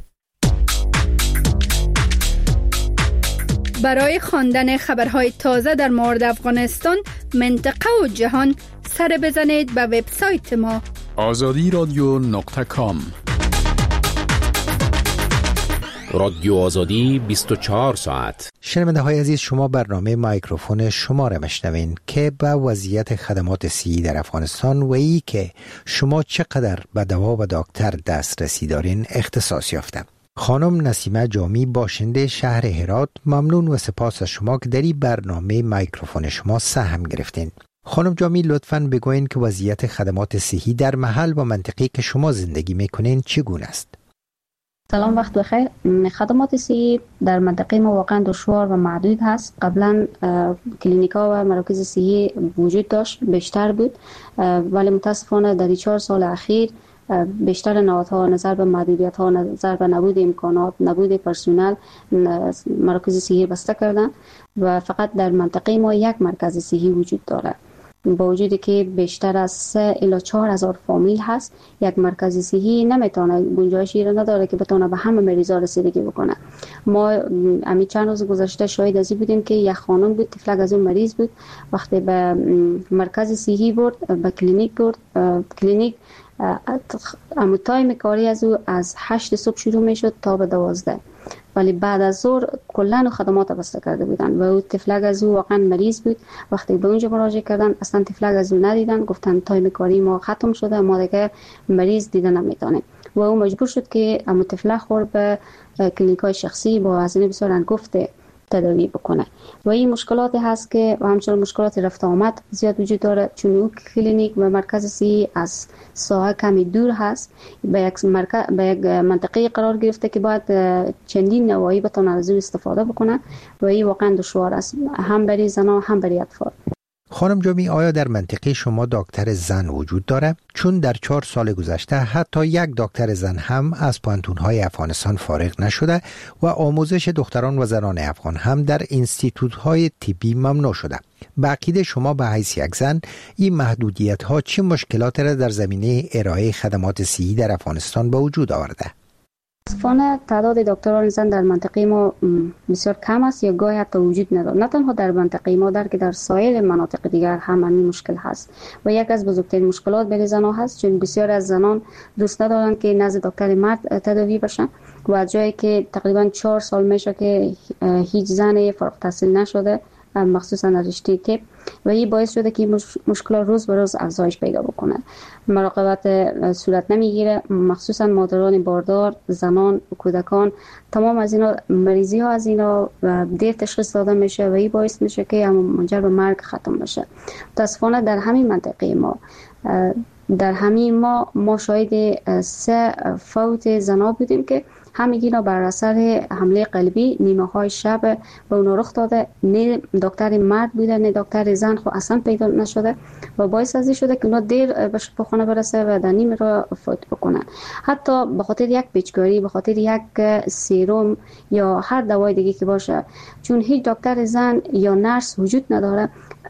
برای خواندن خبرهای تازه در مورد افغانستان، منطقه و جهان سر بزنید به وبسایت ما azadiradyo.com. رادیو آزادی 24 ساعت. شنونده های عزیز، شما برنامه مایکروفون شما را مشنوین که به وضعیت خدمات صحی در افغانستان و ای که شما چقدر به دوا و دکتر دسترسی دارین اختصاص یافته. خانم نسیمه جامی، باشنده شهر هرات، ممنون و سپاس از شما که در این برنامه مایکروفون شما سهم گرفتین. خانم جامی، لطفاً بگوین که وضعیت خدمات صحی در محل و منطقه‌ای که شما زندگی میکنین چگونه است؟ سلام، وقت بخیر. خدمات صحی در منطقه ما واقعا دشوار و محدود هست. قبلا کلینیکا و مراکز صحی وجود داشت، بیشتر بود، ولی متاسفانه در 4 سال اخیر بیشتر نهادها نظر به محدودیت ها، نظر به نبود امکانات، نبود پرسنل، مراکز صحی بسته کردن و فقط در منطقه ما یک مرکز صحی وجود داره. با وجودی که بیشتر از 3 الی 4000 فامیل هست، یک مرکز صحی نمیتونه، گنجایشی را نداره که بتونه به همه مریضا رسیدگی بکنه. ما همین چند روز گذشته شاهد از این بودیم که یک خانم بود، طفلک از اون مریض بود، وقتی به مرکز صحی برد، به کلینیک برد، کلینیک اما تایم کاری از او از 8 صبح شروع میشد تا به 12، ولی بعد از ظهر کلا خدمات بسته کرده بودن و او طفلک از او واقعا مریض بود. وقتی به اونجا مراجعه کردن اصلا طفلک از او ندیدن، گفتن تایم کاری ما ختم شده، ما دیگه مریض دیده نمیتونیم و او مجبور شد که اما طفلک خورد به کلینیکای شخصی با هزینه بسیار انگفته تداوی بکنه و این مشکلاتی هست که و همچنین مشکلات رفت آمد زیاد وجود داره، چون او کلینیک و مرکز صحی از ساحه کمی دور هست، به یک منطقه قرار گرفته که باید چندین نواحی بتونن از او استفاده بکنن و این واقعا دشوار است، هم برای زنان هم برای اطفال. خانم جامی، آیا در منطقه شما دکتر زن وجود داره؟ چون در 4 سال گذشته حتی یک دکتر زن هم از پانتون‌های افغانستان فارغ نشده و آموزش دختران و زنان افغان هم در انستیتوت‌های طبی ممنوع شده. به عقیده شما به حیث یک زن این محدودیت‌ها چه مشکلاتی را در زمینه ارائه خدمات صحی در افغانستان به وجود آورده؟ متاسفانه تعداد دکتران زن در منطقه ما بسیار کم است یا گاهی حتی وجود ندارد. نه تنها در منطقه ما که در سایر مناطق دیگر هم همین مشکل هست و یک از بزرگترین مشکلات برای زنان هست، چون بسیار از زنان دوست ندارند که نزد دکتر مرد تداوی بشن و جایی که تقریبا 4 سال میشه که هیچ زنی فارغ التحصیل نشده، مخصوصا در رشته طب، و این باعث شده که مشکلات روز به روز افزایش پیدا بکنه. مراقبت صورت نمیگیره، مخصوصا مادران باردار، زنان و کودکان، تمام از اینا مریضی ها از اینا دیر تشخیص داده میشه و این باعث میشه که منجر به مرگ ختم بشه. متاسفانه در همین منطقه ما شاهد 3 فوت زنا بودیم که همگینا بر اثر حمله قلبی نیمه های شب به اون رخ داده. نه دکتر مرد بوده نه دکتر زن خو اصلا پیدا نشده و باعث از این شده که اونا دیر به خانه برسه و در نیمه را فوت بکنن. حتی به خاطر یک پیچکاری، به خاطر یک سیروم یا هر دوای دیگه که باشه، چون هیچ دکتر زن یا نرس وجود نداره،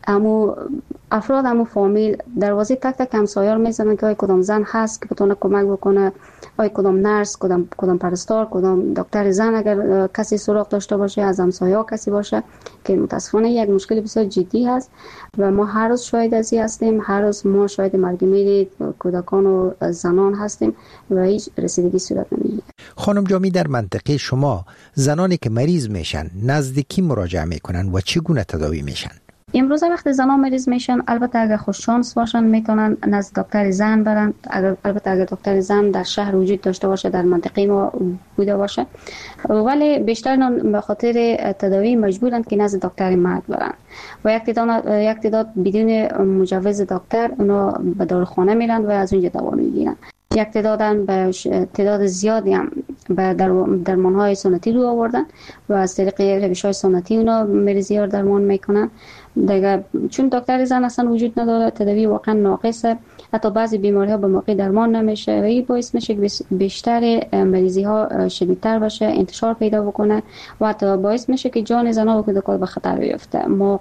افراد فامیل دروازه تک تک همسایه‌ها میزنن که کدام زن هست که بتونه کمک بکنه، کدام نرس، کدام پرستار، کدام دکتر زن اگر کسی سراغ داشته باشه، از همسایه‌ها کسی باشه، که متاسفانه یک مشکل بسیار جدی هست و ما هر روز شاهد از این هستیم. هر روز ما شاهد مرگ میر کودکان و زنان هستیم و هیچ رسیدگی صورت نمیگیره. خانم جامی، در منطقه شما زنانی که مریض میشن نزد کی مراجعه میکنن و چگونه تداوی میشن؟ امروز وقتی زنان مریض میشن، البته اگر خوششانس باشن میتونن نزد دکتر زن برن. البته اگر دکتر زن در شهر وجود داشته باشه، در منطقه ما بوده باشه، ولی بیشتر به خاطر تداوی مجبورن که نزد دکتر مرد برن و یک تعداد بدون مجوز دکتر اونا به داروخانه میرن و از اونجا دوا میگیرن. یک تعداد زیادی هم به درمان‌های سنتی رو آوردن و از طریق روش‌های سنتی اونا مریضی ها درمان میکنن. دیگه چون دکتر زن اصلا وجود نداره، تداوی واقعا ناقصه، حتی بعضی بیماری ها به موقع درمان نمیشه و این باعث میشه که بیشتر مریضی ها شدیدتر بشه، انتشار پیدا بکنه و حتی باعث میشه که جان زنان و کودکان به خطر بیفته. ما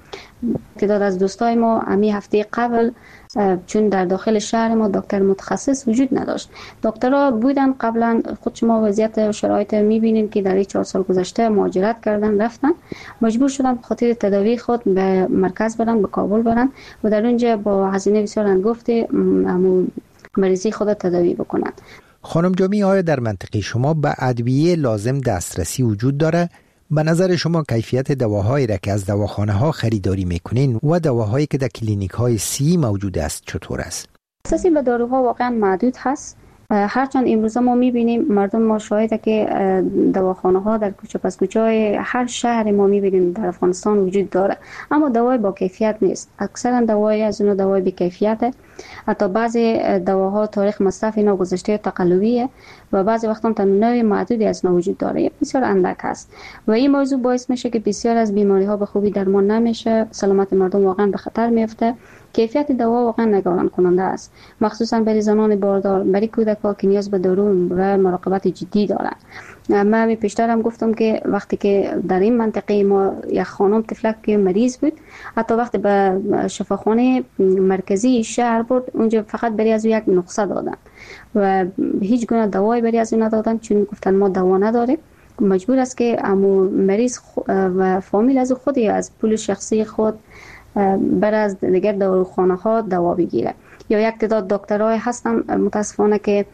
تعداد از دوستای ما همین هفته قبل، چون در داخل شهر ما دکتر متخصص وجود نداشت، دکترها بودن قبلا، خود شما وضعیت و شرایط میبینین که در 4 سال گذشته مهاجرت کردن، رفتن، مجبور شدن به خاطر تداوی خود به مرکز برن، به کابل برن و در اونجا با هزینه بسیار هنگفت مریضی خود تداوی بکنن. خانم جامی، آیا در منطقه شما به ادویه لازم دسترسی وجود داره؟ به نظر شما کیفیت دواهایی را که از دواخانه ها خریداری میکنین و دواهایی که در کلینیک های سی موجود است چطور است؟ اساسی به داروها واقعا محدود هست. هرچند امروز ما میبینیم مردم ما شاهده که دواخانه ها در کوچه پس کوچه های هر شهر ما میبینیم در افغانستان وجود داره، اما دوای با کیفیت نیست. اکثرا دوای از اون دوای بی کیفیته. حتی بعضی دواها تاریخ مصرف اینا گذشته تقلبیه و بعضی وقتا تنوع محدودی از اینا وجود داره، بسیار اندک هست و این موضوع باعث میشه که بسیار از بیماری ها به خوبی درمان نمیشه، سلامت مردم واقعا به خطر میفته. کیفیت دوا واقعا نگران کننده است، مخصوصا برای زنان باردار، برای کودک‌ها که نیاز به دارو و مراقبت جدی دارند. من پیشترم گفتم که وقتی که در این منطقه ما یک خانم طفلک که مریض بود، حتی وقتی به شفاخانه مرکزی شهر برد، اونجا فقط برای از یک نسخه دادن و هیچ گونه دوایی برای از اون ندادن، چون گفتن ما دوا نداریم. مجبور است که مریض و فامیل از خودی از پول شخصی خود بر از دیگر داروخانه ها دوا بگیره. یا یک تعداد دکترای هستن متاسفانه که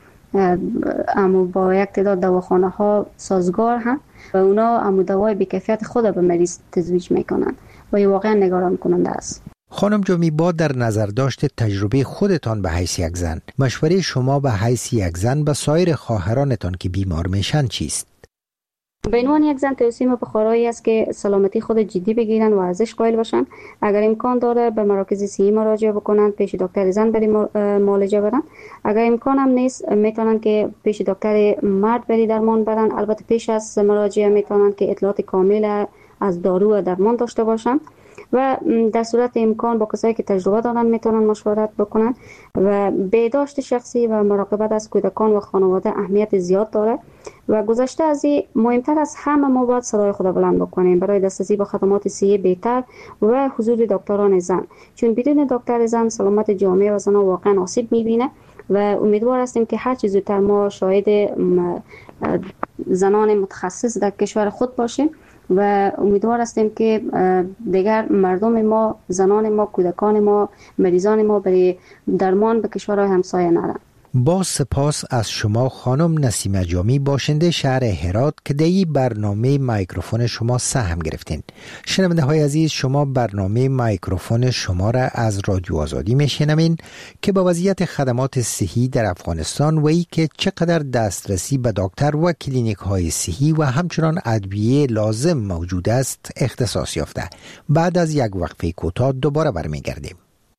با یک تعداد دواخانه ها سازگار هم و اونا دوای بی کیفیت خود به مریض تزریق میکنن و این واقعا نگران کننده است. خانم جامی، با در نظر داشت تجربه خودتان به حیث یک زن، مشوره شما به حیث یک زن به سایر خواهرانتان که بیمار میشن چیست؟ به عنوان یک زن توصیه به خواهرایی است که سلامتی خود جدی بگیرن و ارزش قائل باشن. اگر امکان داره به مراکز صحی مراجعه بکنن، پیش دکتر زن برای معالجه برن. اگر امکان هم نیست میتونن که پیش دکتر مرد برای درمان برن. البته پیش از مراجعه میتونن که اطلاعات کامل از دارو و درمان داشته باشن و در صورت امکان با کسایی که تجربه دارن میتونن مشورت بکنن و بهداشت شخصی و مراقبت از کودکان و خانواده اهمیت زیاد داره و گذشته از این مهمتر از همه ما باید صدای خود بلند بکنیم برای دسترسی به خدمات صحی بهتر و حضور دکتران زن، چون بدون دکتر زن سلامت جامعه و زنان واقعا آسیب میبینه و امیدوار هستیم که هر چه زودتر ما شاهد زنان متخصص در کشور خود باشیم و امیدوار هستیم که دیگر مردم ما، زنان ما، کودکان ما، مریضان ما برای درمان به کشورهای همسایه نرن. با سپاس از شما خانم نسیمه جامی، باشنده شهر هرات، که در این برنامه مایکروفون شما سهم گرفتین. شنونده های عزیز، شما برنامه مایکروفون شما را از رادیو آزادی میشنوین که با وضعیت خدمات صحی در افغانستان و ای که چقدر دسترسی به دکتر و کلینیک های صحی و همچنان ادویه لازم موجود است اختصاص یافته. بعد از یک وقفه کوتاه دوباره برمیگردیم.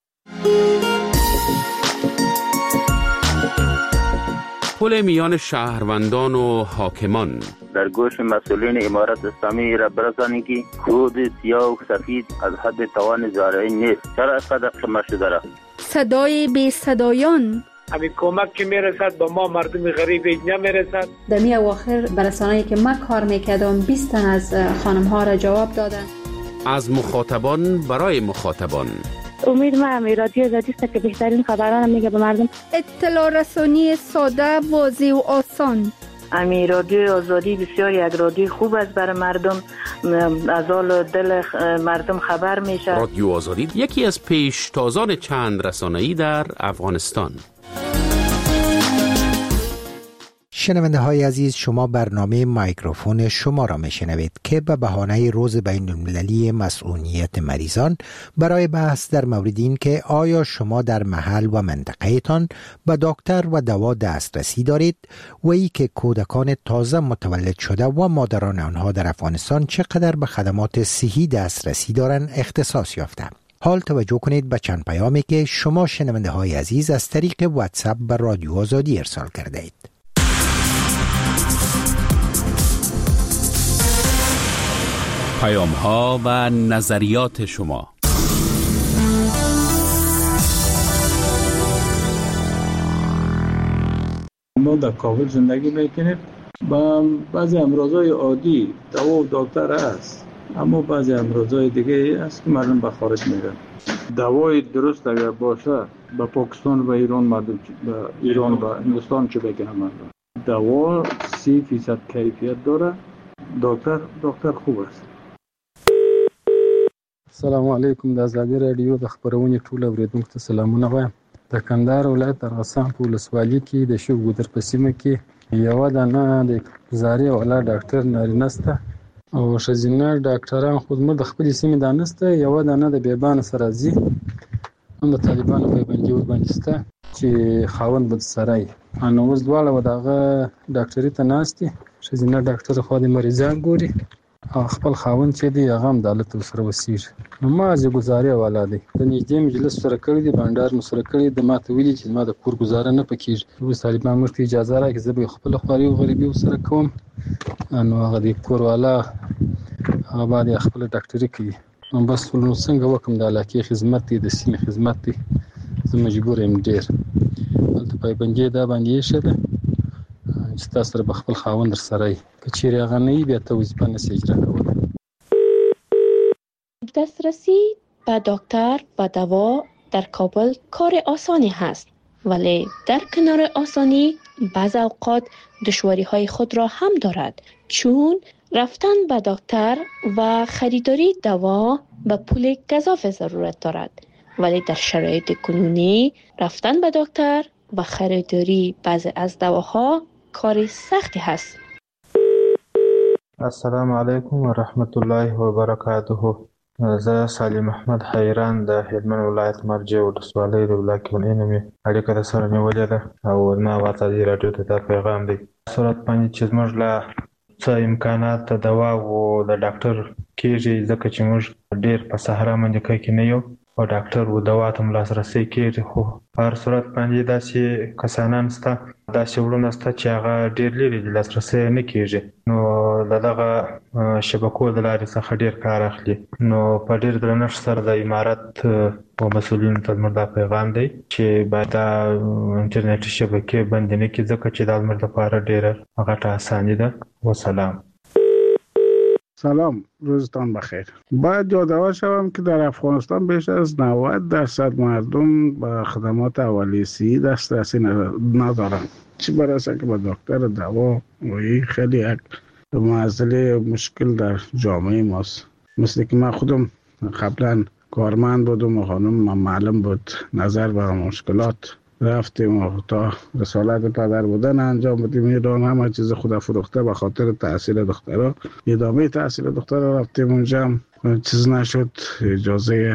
پل میان شهروندان و حاکمان در گوش مسئولین امارت اسلامی را برسانید که خود سیاه و سفید از حد توان زارعی نیست. چرا اینقدر قمه شده را؟ صدای بی صدایان، همین کمک که میرسد با ما مردم غریب نمیرسد. در می اواخر برسانه‌ای که من کار میکردم 20 تن از خانم ها را جواب دادن. از مخاطبان برای مخاطبان. امید ما رادیو آزادی است که بهترین خبران میگه به مردم. اطلاع رسانی ساده، واضح و آسان. امی رادیو آزادی بسیار یک رادیو خوب است برای مردم، از حال دل مردم خبر میشه. رادیو آزادی یکی از پیشتازان چند رسانه‌ای در افغانستان. شنونده های عزیز، شما برنامه مایکروفون شما را میشنوید که به بهانه روز بین المللی مسئولیت مریضان برای بحث در مورد این که آیا شما در محل و منطقه تان به دکتر و دوا دسترسی دارید و ای که کودکان تازه متولد شده و مادران آنها در افغانستان چقدر به خدمات صحی دسترسی دارند اختصاص یافته. حال توجه کنید به چند پیامی که شما شنونده های عزیز از طریق واتساپ به رادیو آزادی ارسال کرده اید. پیام‌ها و نظریات شما. ما در کابل زندگی میکنیم. با بعضی امراضای عادی دوا و دکتر هست، اما بعضی امراضای دیگه هست که مردم به خارج میرن. دوای درست اگر باشه به پاکستان و ایران مردم، به ایران و هندوستان چه بگم مردم. دوا 30% کیفیت داره، دکتر خوب است. السلام علیکم. د آزادي رادیو د خبرونې ټول اوریدونکو ته سلامونه وایم. د کندهار ولایت د ارغسان په ولسوالۍ کې د شو ګودر په سیمه کې یو دانه د زاري ولا ډاکټر نارینه سته او ښځینه ډاکټران خدمت د خپل سیمې دانسته یو دانه د بیبان سره زی هم د طالبانو په بنجي باندې سته چې خاوند بد سره نو اوس دواړه وداغه ډاکټري ته ناشتي ښځینه ډاکټر خو د مریضان ګوري او خپل خاوند چې دی هغه هم د حالت سره وسیر. نو ما از گزارې والا دی د نږدې مجلس سره کړی دی، بانډار مو سره کړی د ما ته ویلي چې ما د کور گزاره نه پکېږي. اوس طالبان موږ ته اجازه راکړي زه به خپل خواري او غریبي سره کوم. نو هغه د کور والا هغه باندې خپل ډاکټري کوي. نو بس نو څنګه وکم د علاقې خدمت دی، د سیمې خدمت دی، زه مجبور یم ډېر هلته پایبندي دا باندې ایښې ده چې تاسو سره به خپل خاوند سره یې که چیرې هغه نه وي بیا ته وظیفه نشي اجرا کولی. دسترسی به دکتر و دوا در کابل کار آسانی هست، ولی در کنار آسانی بعض اوقات دشواری های خود را هم دارد، چون رفتن به دکتر و خریداری دوا به پول گزاف ضرورت دارد، ولی در شرایط کنونی رفتن به دکتر و خریداری بعض از دواها کار سختی هست. السلام علیکم و رحمت الله و برکاته. زه سالم احمد حیران د هلمند ولایت مرجع ولسوالۍ د ولاکې ونیمې اړیکه د سره نیولې ده او زما ازادي راډیو ته دا پیغام دی. صورت باندې چې زموږ له څه امکانات د دوا او د ډاکټر کېږي، ځکه چې موږ ډېر په صحرا منځکۍ کې نه یو او ډاکټر او دوا ته هم لاسرسی کېږي، خو په هر صورت باندې داسې کسانان شته، داسې وړونه شته چې هغه ډېر لرې دي، لاسرسی نه کېږي. نو دغه شبکو د لارې څخه ډیر کار اخلي. نو په ډیر درنښت سره د امارت او مسؤلینو ته زموږ دا پیغام دی چې باید د انټرنیټي شبکې بندې نه کړي، ځکه چې دا زموږ لپاره ډیره غټه اساني ده. وسلام. سلام، روزتان بخیر. باید یادآور شوم که در افغانستان بیش از 90% مردم به خدمات اولیه صحی دسترسی ندارند، چه برسه که به دکتر دوا. و این خیلی یک معضله مشکل در جامعه ماست. مثل که من خودم قبلا کارمند بودم و خانم معلم بود، نظر به مشکلات رفتیم و تا رسالت پدر بودن انجام بدیم. ایران همه چیز خود فروخته به خاطر تحصیل دخترها. ادامه تحصیل دخترها رفتیم اونجا چیز نشد، اجازه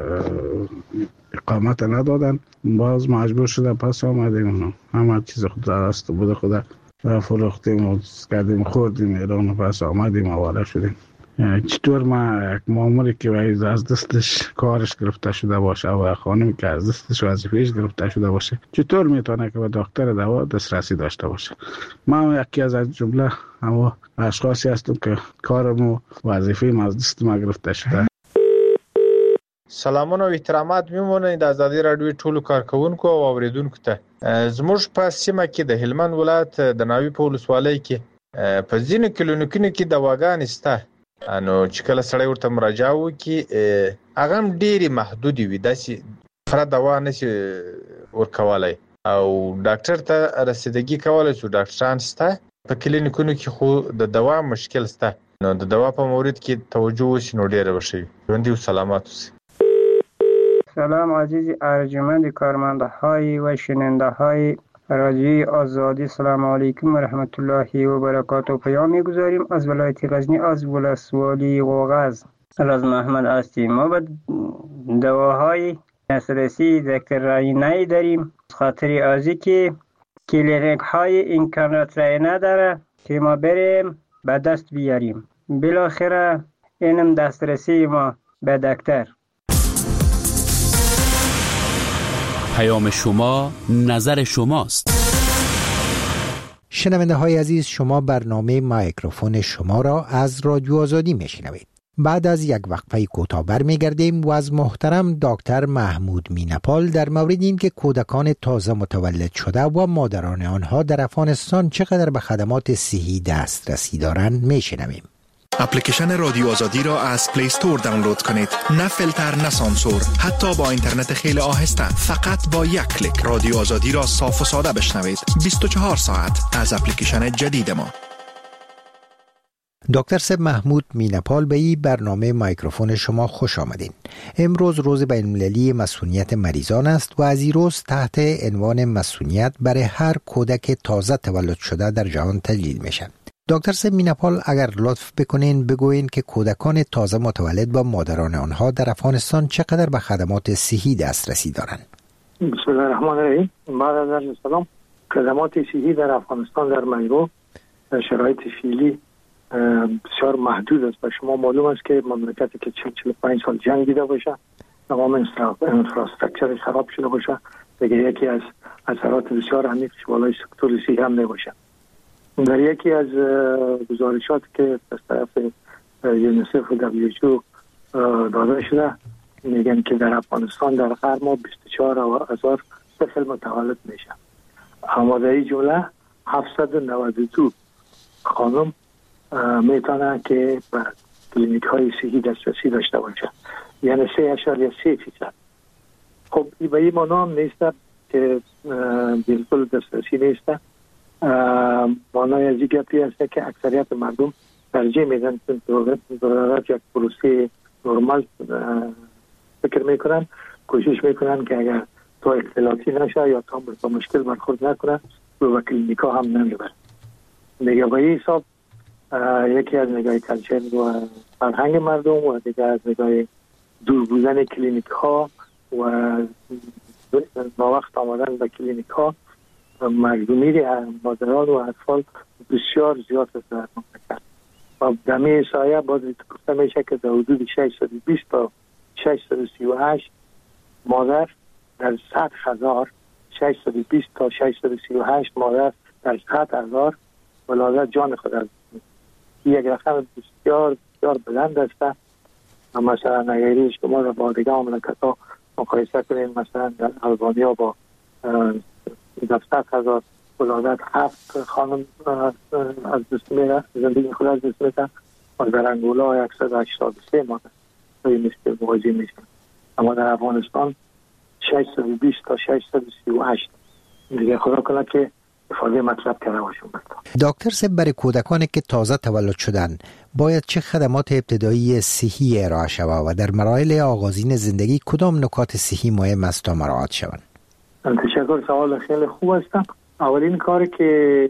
اقامت ندادن، باز مجبور شده پس آمدیم. همه چیز خود دست بود خود فروختیم و کردیم خوردیم ایران و پس آمدیم حواله شدیم. چطور ما یک ماموری که از دستش کارش گرفته شده باشه و خانمی که از دستش وظیفه‌اش گرفته شده باشه چطور میتونه که به دکتر دوا دسترسی داشته باشه؟ ما یکی از جمله اما اشخاصی هستم که کارم و وظیفه‌ام از دست ما گرفته شده. سلامونه او احترامات میمونئ د ازادي رادیو ټولو کارکونکو او اوریدونکو ته. زموږ په سیمه کې د هلمند ولایت د ناوی په ولسوالۍ کې په ځینو کلینیکونو کې دواګانې شته. نو چې کله سړی ورته مراجعه وکړي هغه هم ډېرې محدودې وي، داسې فرد دوا نشي ورکولی او ډاکټر ته رسیدګي کولی شو. ډاکټران شته په کلینیکونو کې، خو د دوا مشکل شته. نو د دوا په مورد کې توجه وشي نو ډېره به ښه وي. ژوندي و سلامت اوسئ. سلام عزیز ارجمند کارمندهای و شننده های رادیوی آزادی، سلام علیکم و رحمت الله و برکاته. پیام می‌گذاریم از ولایت غزنی، از ولسوالی قوقاز. رضا محمد هستیم. ما به دواهای دسترسی ذکرایی نداریم، خاطر ازی که کلینیک های اینترنت رای نداره که ما بریم به دست بیاریم. بالاخره اینم دسترسی ما به دکتر. پیام شما نظر شماست. شنونده های عزیز، شما برنامه مایکروفون شما را از رادیو آزادی میشنوید. بعد از یک وقفه کوتاه برمیگردیم و از محترم دکتر محمود مینپال در مورد این که کودکان تازه متولد شده و مادران آنها در افغانستان چقدر به خدمات صحی دسترسی دارند میشنویم. اپلیکیشن رادیو آزادی را از پلی استور دانلود کنید. نه فیلتر نه سانسور، حتی با اینترنت خیلی آهسته. فقط با یک کلیک رادیو آزادی را صاف و ساده بشنوید 24 ساعت از اپلیکیشن جدید ما. دکتر سب محمود مینپال به این برنامه مایکروفون شما خوش آمدین. امروز روز بین‌المللی مسئولیت مریضان است و از این روز تحت عنوان مسئولیت برای هر کودک تازه تولد شده در جهان تجلیل میشن. دکتر سب مینپال اگر لطف بکنین بگوین که کودکان تازه متولد و مادران آنها در افغانستان چقدر به خدمات صحی دسترسی دارند؟ بسم الله الرحمن الرحیم. بعد از عرض سلام، خدمات صحی در افغانستان در میرو در شرایط فعلی بسیار محدود است و شما معلوم است که مملکتی که 45 سال جنگ دیده باشه، تمام انفراستراکچر خراب شده باشه، دیگه یکی از اثرات بسیار عمیقش بالای سکتور صحی هم نباشه. در یکی از گزارشات که از طرف یونیسف و WHO داده شده میگن که در افغانستان در هر ماه 24,000 طفل متولد میشه، اما در این جمله 792 خانم میتونه که به کلینیک های صحی دسترسی داشته باشه، یعنی 3.3%. خب این به این معنا هم نیست که بالکل دسترسی نیست. معنای از این گپی است که اکثریت مردم ترجیح میدن که دولت یک پروسه نرمال فکر میکنن، کوشش میکنن که اگر تا اختلاطی نشه یا تا مشکل برخورد نکنه و کلینیک ها هم نمیبرن. دیگه به این حساب یکی از نگاه کلچر و فرهنگ مردم و دیگه از نگاه دور بودن کلینیک ها و ناوقت آمدن به کلینیک ها مردمی مادران و اطفال بسیار زیاد است در مملکت و دمی سایه باز گفته میشه که در حدود 620 تا 638 مادر در 100,000 620 تا 638 مادر در 100,000 ولادت جان خود از یک رقم بسیار بسیار بلند است. مثلا اگر شما را با دیگه مملکت‌ها مقایسه کنین، مثلا در البانیا با 700,000 ولادت 7 خانم از دست میره، زندگی خود از دست میره، و در انگولا 183 مادر توی مثل مواجه میشن. اما در افغانستان 620 تا 638. دیگه خدا کنه که افاده مطلب کرده باشم. دکتر صاحب، برای کودکانی که تازه تولد شدن باید چه خدمات ابتدایی صحی ارائه شود و در مراحل آغازین زندگی کدام نکات صحی مهم است تا مراعات شوند؟ تشکر، سوال خیلی خوب است. اولین کاری که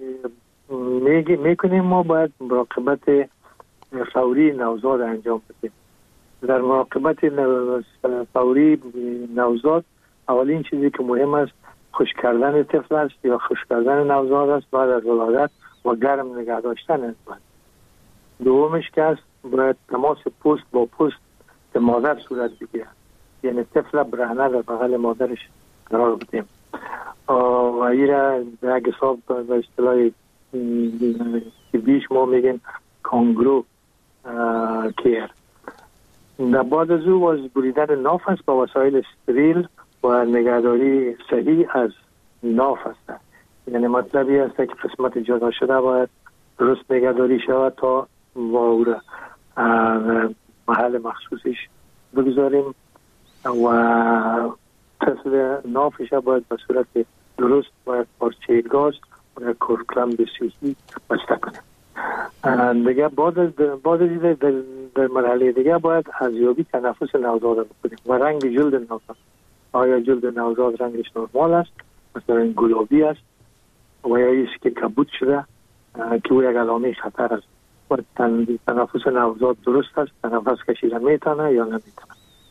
میکنیم ما باید مراقبت فوری نوزاد انجام بدیم. در مراقبت فوری نوزاد اولین چیزی که مهم است خشک کردن طفل است یا خشک کردن نوزاد است بعد از ولادت و گرم نگه داشتن است. دومش که است باید تماس پوست با پوست مادر صورت بگیرد، یعنی طفل برهنه در بغل مادرش قرار بدیم و ایره در یک حساب به اصطلاح بیش ما میگیم کانگرو کیر. در بعد از او از بریدن ناف است با وسایل استریل و نگهداری صحیح از ناف است. یعنی مطلبی است که قسمت جدا شده باید درست نگهداری شود تا واوره محل مخصوصش بگذاریم و طفل نافش باید به صورت درست باید پارچه گاز و کورکلم بسیاری بسته کنیم. دیگه بعد در مرحله دیگه باید ارزیابی تنفس نوزاد بکنیم و رنگ جلد نوزاد. آیا جلد نوزاد رنگش نرمال است، مثلا گلابی است، و یا ایست که کبود شده که او یک علامه خطر است و تنفس نوزاد درست است، تنفس کشیدن میتونه یا نمیتونه.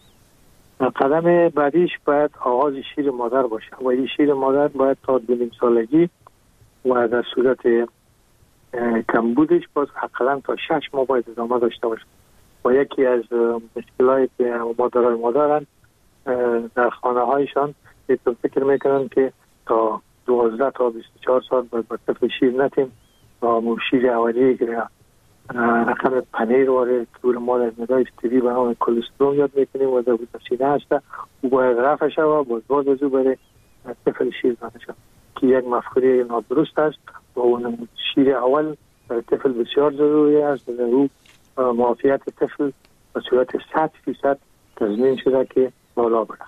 قدم بعدیش باید آغاز شیر مادر باشه و این شیر مادر باید تا 2.5 سالگی و در صورت کمبودش باز حقیقا تا 6 ماه باید ادامه داشته باشه. و یکی از مشکلات که مادرای ما دارن در خانه هایشان فکر میکنن که تا 12 تا 24 سال باید با طفل شیر نتیم و شیر اولیه که رقم پنیر واره دور ما در ندای استری به نام کلسترول یاد میکنیم و در سینه هسته او باید رفع شود و باز از او برای طفل شیر داده شد که یک مفکوره نادرست است و اون شیر اول برای طفل بسیار ضروری است و او معافیت طفل به صورت 100% تضمین شده که بالا بره.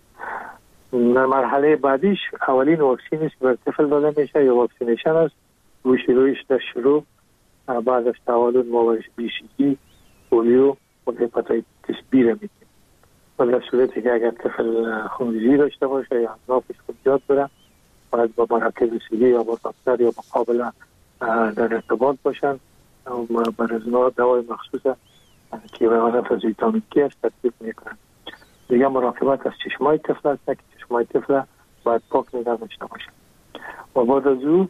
در مرحله بعدیش اولین واکسین است که بر طفل داده میشه یا واکسینیشن است. رویش در شروع بعد از تولد ما BCG، پولیو و هپاتیتس B را میدیم و در صورتی که اگر طفل خونریزی داشته باشه یا نافش خود زیاد بره باید با مراکز صحی یا با دکتر یا مقابله در ارتباط باشن و برای دوای مخصوص که به عنوان ویتامین K است تطبیق میکنن. دیگه مراقبت از چشمای طفل است که چشمای طفل باید پاک نگه داشته باشه و بعد از او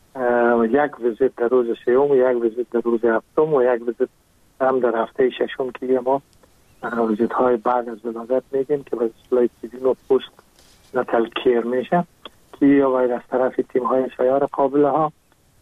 یک ویزیت در روز سوم، یک ویزیت در روز هفتم و یک ویزیت هم در هفته ششم که ما ویزیت های بعد از ولادت میگیم که به اصطلاح و پست نتال کیر میشه که یا باید از طرف تیم های سیار قابله ها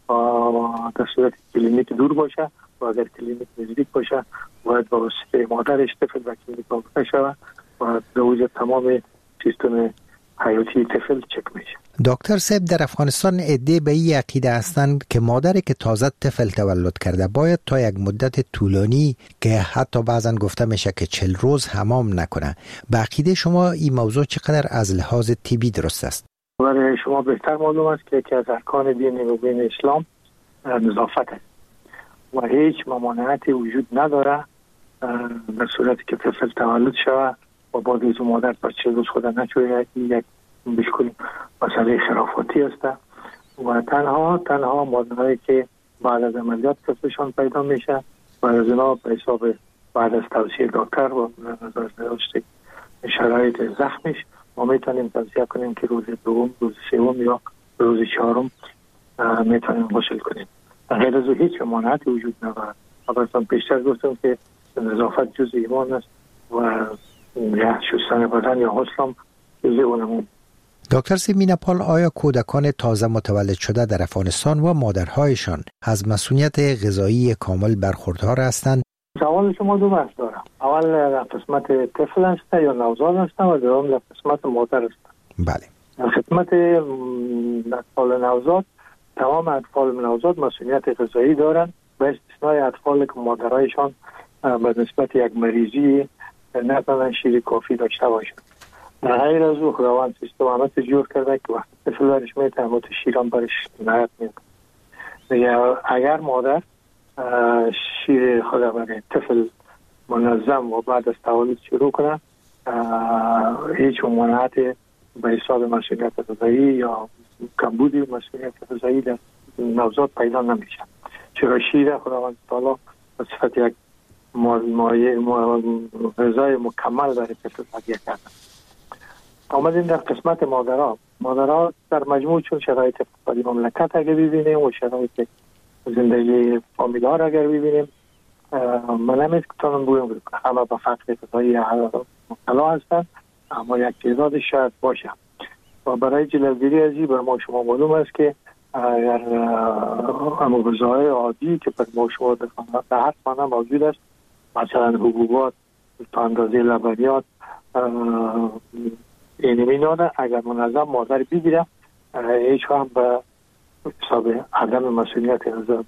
در صورت کلینیک دور باشه و اگر کلینیک نزدیک باشه باید با واسطه مادرش طفل و کلینیک آورده شود و در تمام سیستم حیاتی طفل چک میشه. دکتر صاحب، در افغانستان عده به این عقیده هستند که مادری که تازه طفل تولد کرده باید تا یک مدت طولانی که حتی بعضا گفته میشه که 40 روز حمام نکنه. به عقیده شما این موضوع چقدر از لحاظ طبی درست است؟ برای شما بهتر معلوم است که یکی از ارکان دین مبین اسلام نظافت است و هیچ ممانعتی وجود نداره در صورتی که طفل تولد شود و بعد از مادر تا 40 روز خود نچوره. یک بشکل مسئله خرافاتی است و تنها مادرهایی که بعد از عملیات طفلشان پیدا میشه و از اونا به حساب بعد از توصیه دکتر و نظر داشته شرایط زخمش ما میتونیم توصیه کنیم که روز دوم، روز سوم یا روز چهارم میتونیم غسل کنیم. غیر از او هیچ مانعتی وجود ندارد. البته پیشتر گفتم که نظافت جز ایمان است و یا شستن بدن یا غسل هم جز اونمون. دکتر سیمینپال، آیا کودکان تازه متولد شده در افغانستان و مادرهایشان از مسئولیت غذایی کامل برخوردار هستند؟ سوال شما دو بحث دارم. اول در قسمت طفل است یا نوزاد است و دوم در قسمت مادر است. بله. در خدمت اطفال نوزاد، تمام اطفال نوزاد مسئولیت غذایی دارند به استثنای اطفال که مادرایشان به نسبت یک مریضی نتوانند شیر کافی داشته باشند. در غیر از او خداوند سیستم همت جور کرده که وقتی طفل برش میتونه شیران برش نهایت میکنه. اگر مادر شیر خود برای طفل منظم و بعد از تولد شروع کنه، هیچ ممانعت به حساب مسئولیت غذایی یا کمبود مسئولیت غذایی در نوزاد پیدا نمیشه، چرا شیر خداوند تعالی به صفت یک غذای مکمل برای طفل تهیه کرده. آمدیم در قسمت مادرها در مجموع چون شرایط اقتصادی مملکت اگر ببینیم و شرایط زندگی فامیل‌ها را اگر ببینیم، من نمی‌تونم بگم که همه به فقر غذایی مبتلا هستند، اما یک تعداد شاید باشه. و برای جلوگیری از این بر ما شما معلوم است که اگر همون غذاهای عادی که بر ما شما در هر خانه موجود است، مثلا حبوبات تا اندازه لبنیات، این مینانه اگر منظم مادر بگیره، هیچ هم به حساب عدم مسئولیت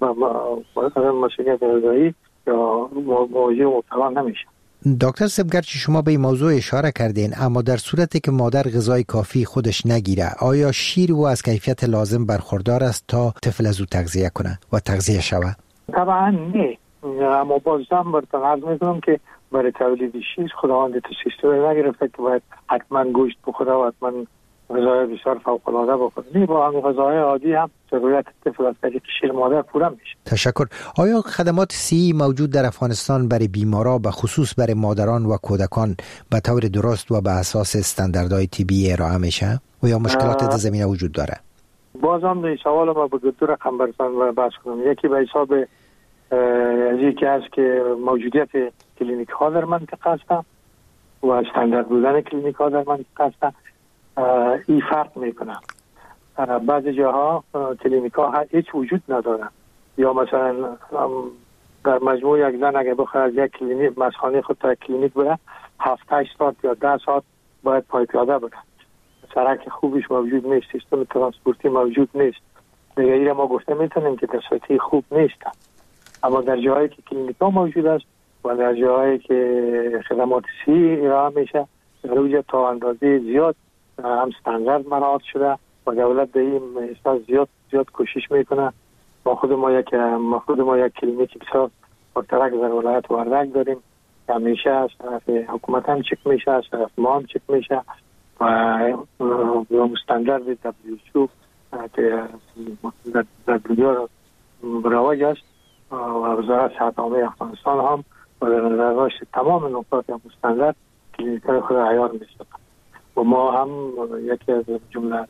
غذایی یا مواجه مبتلا نمیشه. دکتر صاحب، گرچه شما به این موضوع اشاره کردین، اما در صورتی که مادر غذای کافی خودش نگیره، آیا شیر او از کیفیت لازم برخوردار است تا طفل از او تغذیه کنه و تغذیه شود؟ طبعا نه، اما بازم براتون عرض میکنم که برای تولید شیر خداوند تو سیستم نگرفته که باید حتما گوشت بخوره و حتما غذای بسیار فوق‌العاده بخوره. نه، با هم غذاهای عادی هم ضرورت طفل از طریق شیر مادر پوره میشه. تشکر. آیا خدمات صحی موجود در افغانستان برای بیمارا به خصوص برای مادران و کودکان به طور درست و به اساس استانداردهای طبی ارائه میشه و یا مشکلات در زمینه وجود داره؟ بازم این سوال ما به دو رقم برسان و بحث کنم. یکی به حساب از یکی است که موجودیت کلینیک ها در منطقه هستن و استاندارد بودن کلینیک ها در منطقه هستن. این فرق میکنه. بعضی جاها کلینیک ها هیچ وجود ندارن، یا مثلا در مجموع یک زن اگه بخواد از یک کلینیک مسخانه خود تا کلینیک بره 7-8 ساعت یا 10 ساعت باید پای پیاده بره. سرک خوبیش موجود نیست، سیستم ترانسپورتی موجود نیست. دیگه این ما گفته میتونیم که در سطحی خوب نیستن. اما در جاهایی که کلینیک ها موجود است و در جاهایی که خدمات صحی ارائه میشه، در اونجا تا اندازه زیاد هم استاندارد مراعات شده و دولت به این احساس زیاد کوشش میکنه. ما خود ما یک کلینیک بسیار پرترک در ولایت وردک داریم که همیشه از طرف حکومت هم چک میشه، از طرف ما هم چک میشه و استاندارد WHO که در دنیا رواج است و وزارت صحت عامه افغانستان هم و در نظر داشت تمام نقاط مستندات کلینیک های خود عیار میشه و ما هم یکی از جمله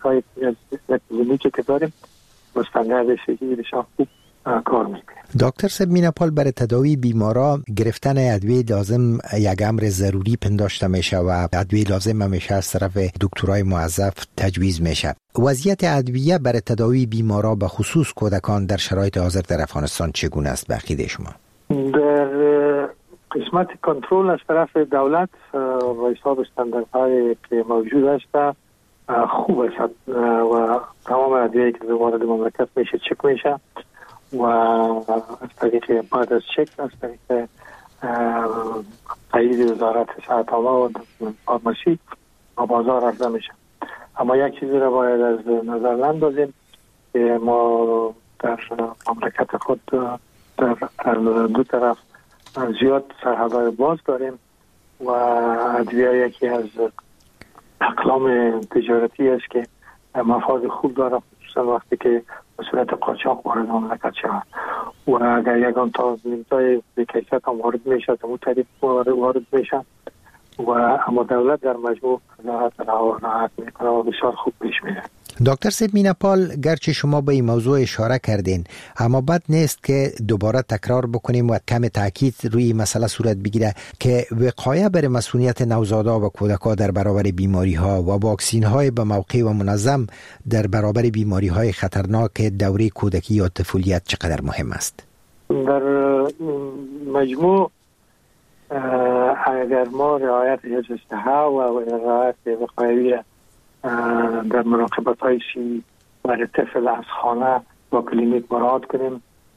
کلینیکی که داریم مستندات صحی بسیار خوب کار میکنه. دکتر سیمینپال، برای تداوی بیمارا گرفتن ادویه لازم یک امر ضروری پنداشته میشه و ادویه لازم همیشه از طرف دکترای موظف تجویز میشه. وضعیت ادویه برای تداوی بیمارا به خصوص کودکان در شرایط حاضر در افغانستان چگونه است به عقیده شما؟ در قسمت کنترل از طرف دولت و حساب استانداردهای که موجود است خوب است و تمام ادویه که وارد مملکت میشه چک میشه و از طریق بعد از چک از طریق تایید وزارت صحت عامه و فارماسی و بازار عرضه میشه. اما یک چیزی را باید از نظر نندازیم که ما در مملکت خود در دو طرف زیاد سرحدهای باز داریم و ادویه یکی از اقلام تجارتی است که مفاد خوب داره، خصوصا وقتی که به صورت قاچاق وارد مملکت شود و اگر یکان تا لیمتای بکیفیت هم وارد میشه اون طریق وارد میشه و اما دولت در مجموع راحت میکنه و بسیار خوب پیش میره. دکتر سیب میناپال، گرچه شما به این موضوع اشاره کردین اما بد نیست که دوباره تکرار بکنیم و کم تاکید روی مسئله صورت بگیره که وقایه بر مسئولیت نوزادها و کودکان در برابر بیماری ها و واکسین های به موقع و منظم در برابر بیماری های خطرناک دوره کودکی یا طفولیت چقدر مهم است؟ در مجموع اگر ما رعایت حفظ صحه و رعایت وقایوی در مراقبت های سی برای طفل از خانه با کلینیک مراعات کنیم،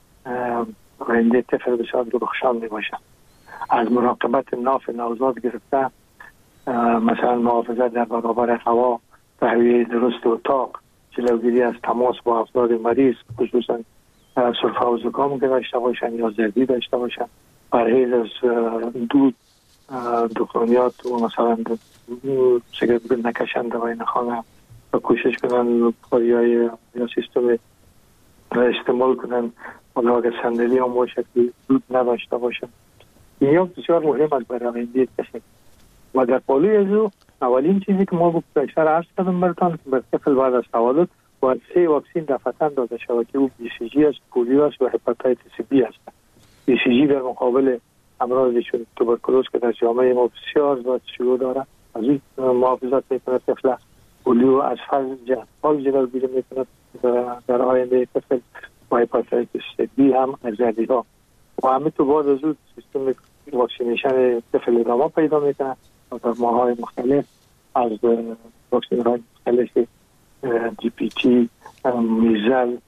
آینده طفل بسیار درخشان می باشد. از مراقبت ناف نوزاد گرفته، مثلا محافظت در برابر هوا، تهویه درست اتاق، جلوگیری از تماس با افراد مریض، خصوصا سرفه و زکام که داشته باشن یا زردی داشته باشن، پرهیز از دود، دخانیات و مثلا سیگارت نکشند در این خانه و کوشش کنن پایه‌های یا سیستم استعمال کنن، ولی اگر صندلی هم باشه که دود نداشته باشن. این بسیار مهم است برای آینده طفل. و در پالوی از او اولین چیزی که ما بیشتر عرض کردم براتون که طفل بعد از تولد باید 3 واکسین دفعتاً داده شود که او BCG است، پولیو است و هپاتیتس B است. BCG در مقابل امراضی چون توبرکلوز که در جامعه ما بسیار زیاد شیوع داره، از این محافظت میکنه طفل. پولیو از فلج جلوگیری میکنه در آینده طفل و هپاتیتس B هم از زردی‌ها. و همه تو بعد از اون سیستم واکسینیشن طفل ادامه پیدا میکنه و در ماهای مختلف از واکسین های مختلف DPT، میزل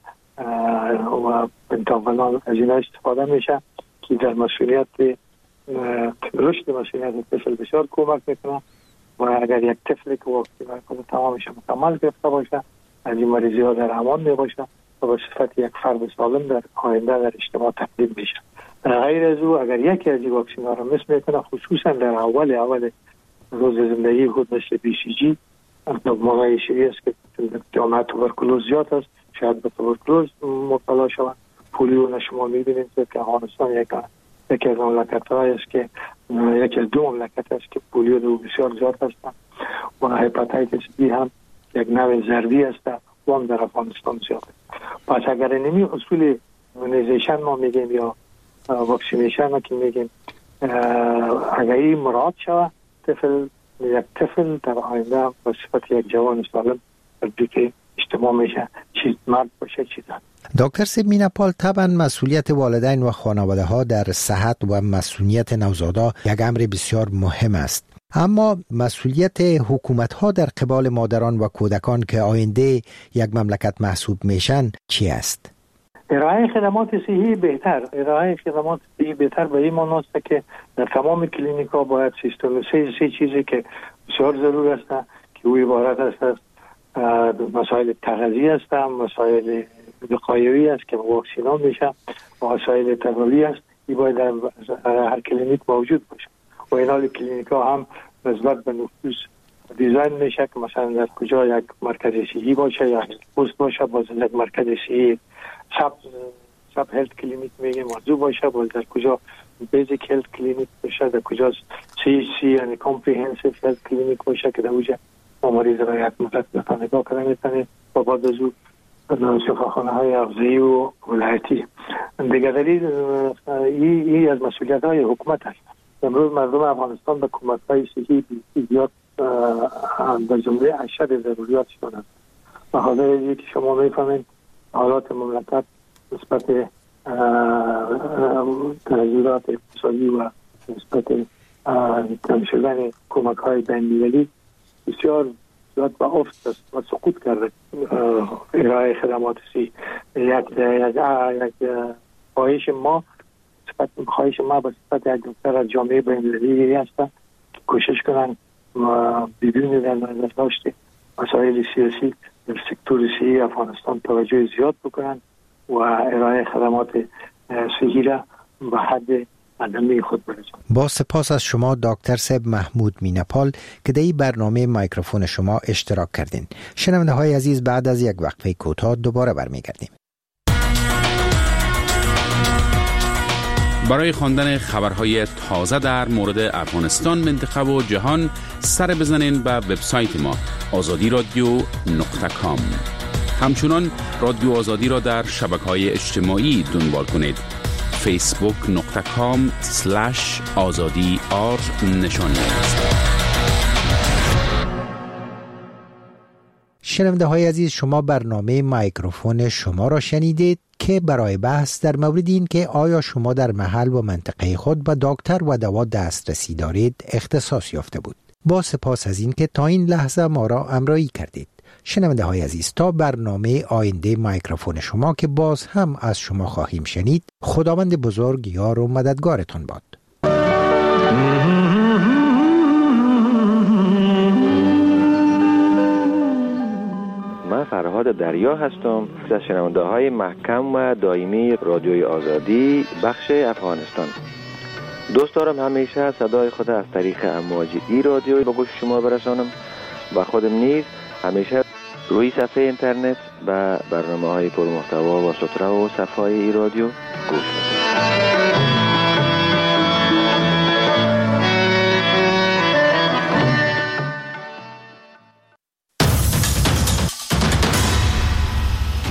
و پنتاولان از این استفاده میشه که در مسئولیت رشد مسئولیت طفل بسیار کمک میکنه و اگر یک طفل که واکسین های تمامش مکمل گرفته باشه از این مریضی ها در امان میباشه و به صفت یک فرد سالم در آینده در اجتماع تقدیم میشه. غیر از او اگر یکی از این واکسین ها را مس میکنه، خصوصا در اول روز زندگی خود مثل BCG، موقع شیعی است که جامعه توبرکلوز زیاد است، شاید به توبرکلوز مبتلا شوند. پولیو شما میبینید که افغانستان یکی از مملکت‌های است که یکی از 2 مملکت است که پولیو دو بسیار زیاد هستند و هپاتیتس B هم یک نوع زردی است و هم در افغانستان زیاد است. پس اگر اینمی اصول ایمونیزیشن ما میگیم یا واکسینیشن که میگیم اگر این مراعات شود، یک طفل در آینده به صفت یک جوان سالم که اجتماع میشه، چیز مرد باشه چیز زن. دکتر سیب میناپال، طبعا مسئولیت والدین و خانواده ها در صحت و مسئولیت نوزادها یک امر بسیار مهم است، اما مسئولیت حکومت ها در قبال مادران و کودکان که آینده یک مملکت محسوب میشن چی است؟ ارائه خدمات صحی بهتر. ارائه خدمات صحی بهتر به این معنی است که در تمام کلینیک ها باید سیستم 3 چیزی که بسیار ضرور است که او عبارت است از مسائل تغذیه است، مسائل وقایوی است که واکسین ها میشه و مسائل تداوی است. این باید در هر کلینیک موجود باشه و این حال کلینیک ها هم نسبت به نفوس دیزاین میشه که مثلا در کجا یک مرکز صحی باشه یا پست باشه، باز یک مرکز صحی سب هلت کلینیک میگه موضوع باشه، باز در کجا بیزیک هلت کلینیک باشه، در کجا CHC یعنی کامپریهنسیو هلت کلینیک باشه که در اونجا مریض را یک مدت نگاه کنه میتونه و بعد از اون شفاخانه های اغذیه‌ای و ولایتی دیگر. این از مسئولیت های حکومت است. امروز مردم افغانستان به کمک های صحی زیاد در جمله اشد ضروریات شدند و حاضر اینه که شما میفهمید حالات مملکت نسبت تغییرات اقتصادی و نسبت کم شدن کمک های بین‌المللی بسیار زیاد به افت است و سقوط کرده. ارائه خدمات صحی یک خواهش ما به صفت یک دکتر از جامعه بین‌المللی هست که کوشش کنن بدون در نظر داشته مسائل سیاسی در سکتور صحی افغانستان توجه زیاد بکنن و ارائه خدمات صحی را به حد ادمی خود برسونن. با سپاس از شما دکتر سیب محمود میناپال که در این برنامه مایکروفون شما اشتراک کردین. شنونده های عزیز، بعد از یک وقفه کوتاه دوباره برمیگردیم. برای خواندن خبرهای تازه در مورد افغانستان، منطقه و جهان سر بزنین به وبسایت ما azadiradyo.com. همچنان رادیو آزادی را در شبکه‌های اجتماعی دنبال کنید. facebook.com/azadi_r نشان شنونده های عزیز، شما برنامه میکروفون شما را شنیدید که برای بحث در مورد این که آیا شما در محل و منطقه خود به دکتر و دوا دسترسی دارید اختصاص یافته بود. با سپاس از این که تا این لحظه ما را همراهی کردید. شنونده های عزیز، تا برنامه آینده میکروفون شما که باز هم از شما خواهیم شنید، خداوند بزرگ یار و مددگارتان باد. من فرهاد دریا هستم از شنونده های محکم و دائمی رادیوی آزادی بخش افغانستان. دوست دارم همیشه صدای خود از طریق امواج ای رادیوی به گوش شما برسانم و خودم نیز همیشه روی صفحه اینترنت به برنامه های پرمحتوا و سطره و صفحه ای رادیو گوش میدم.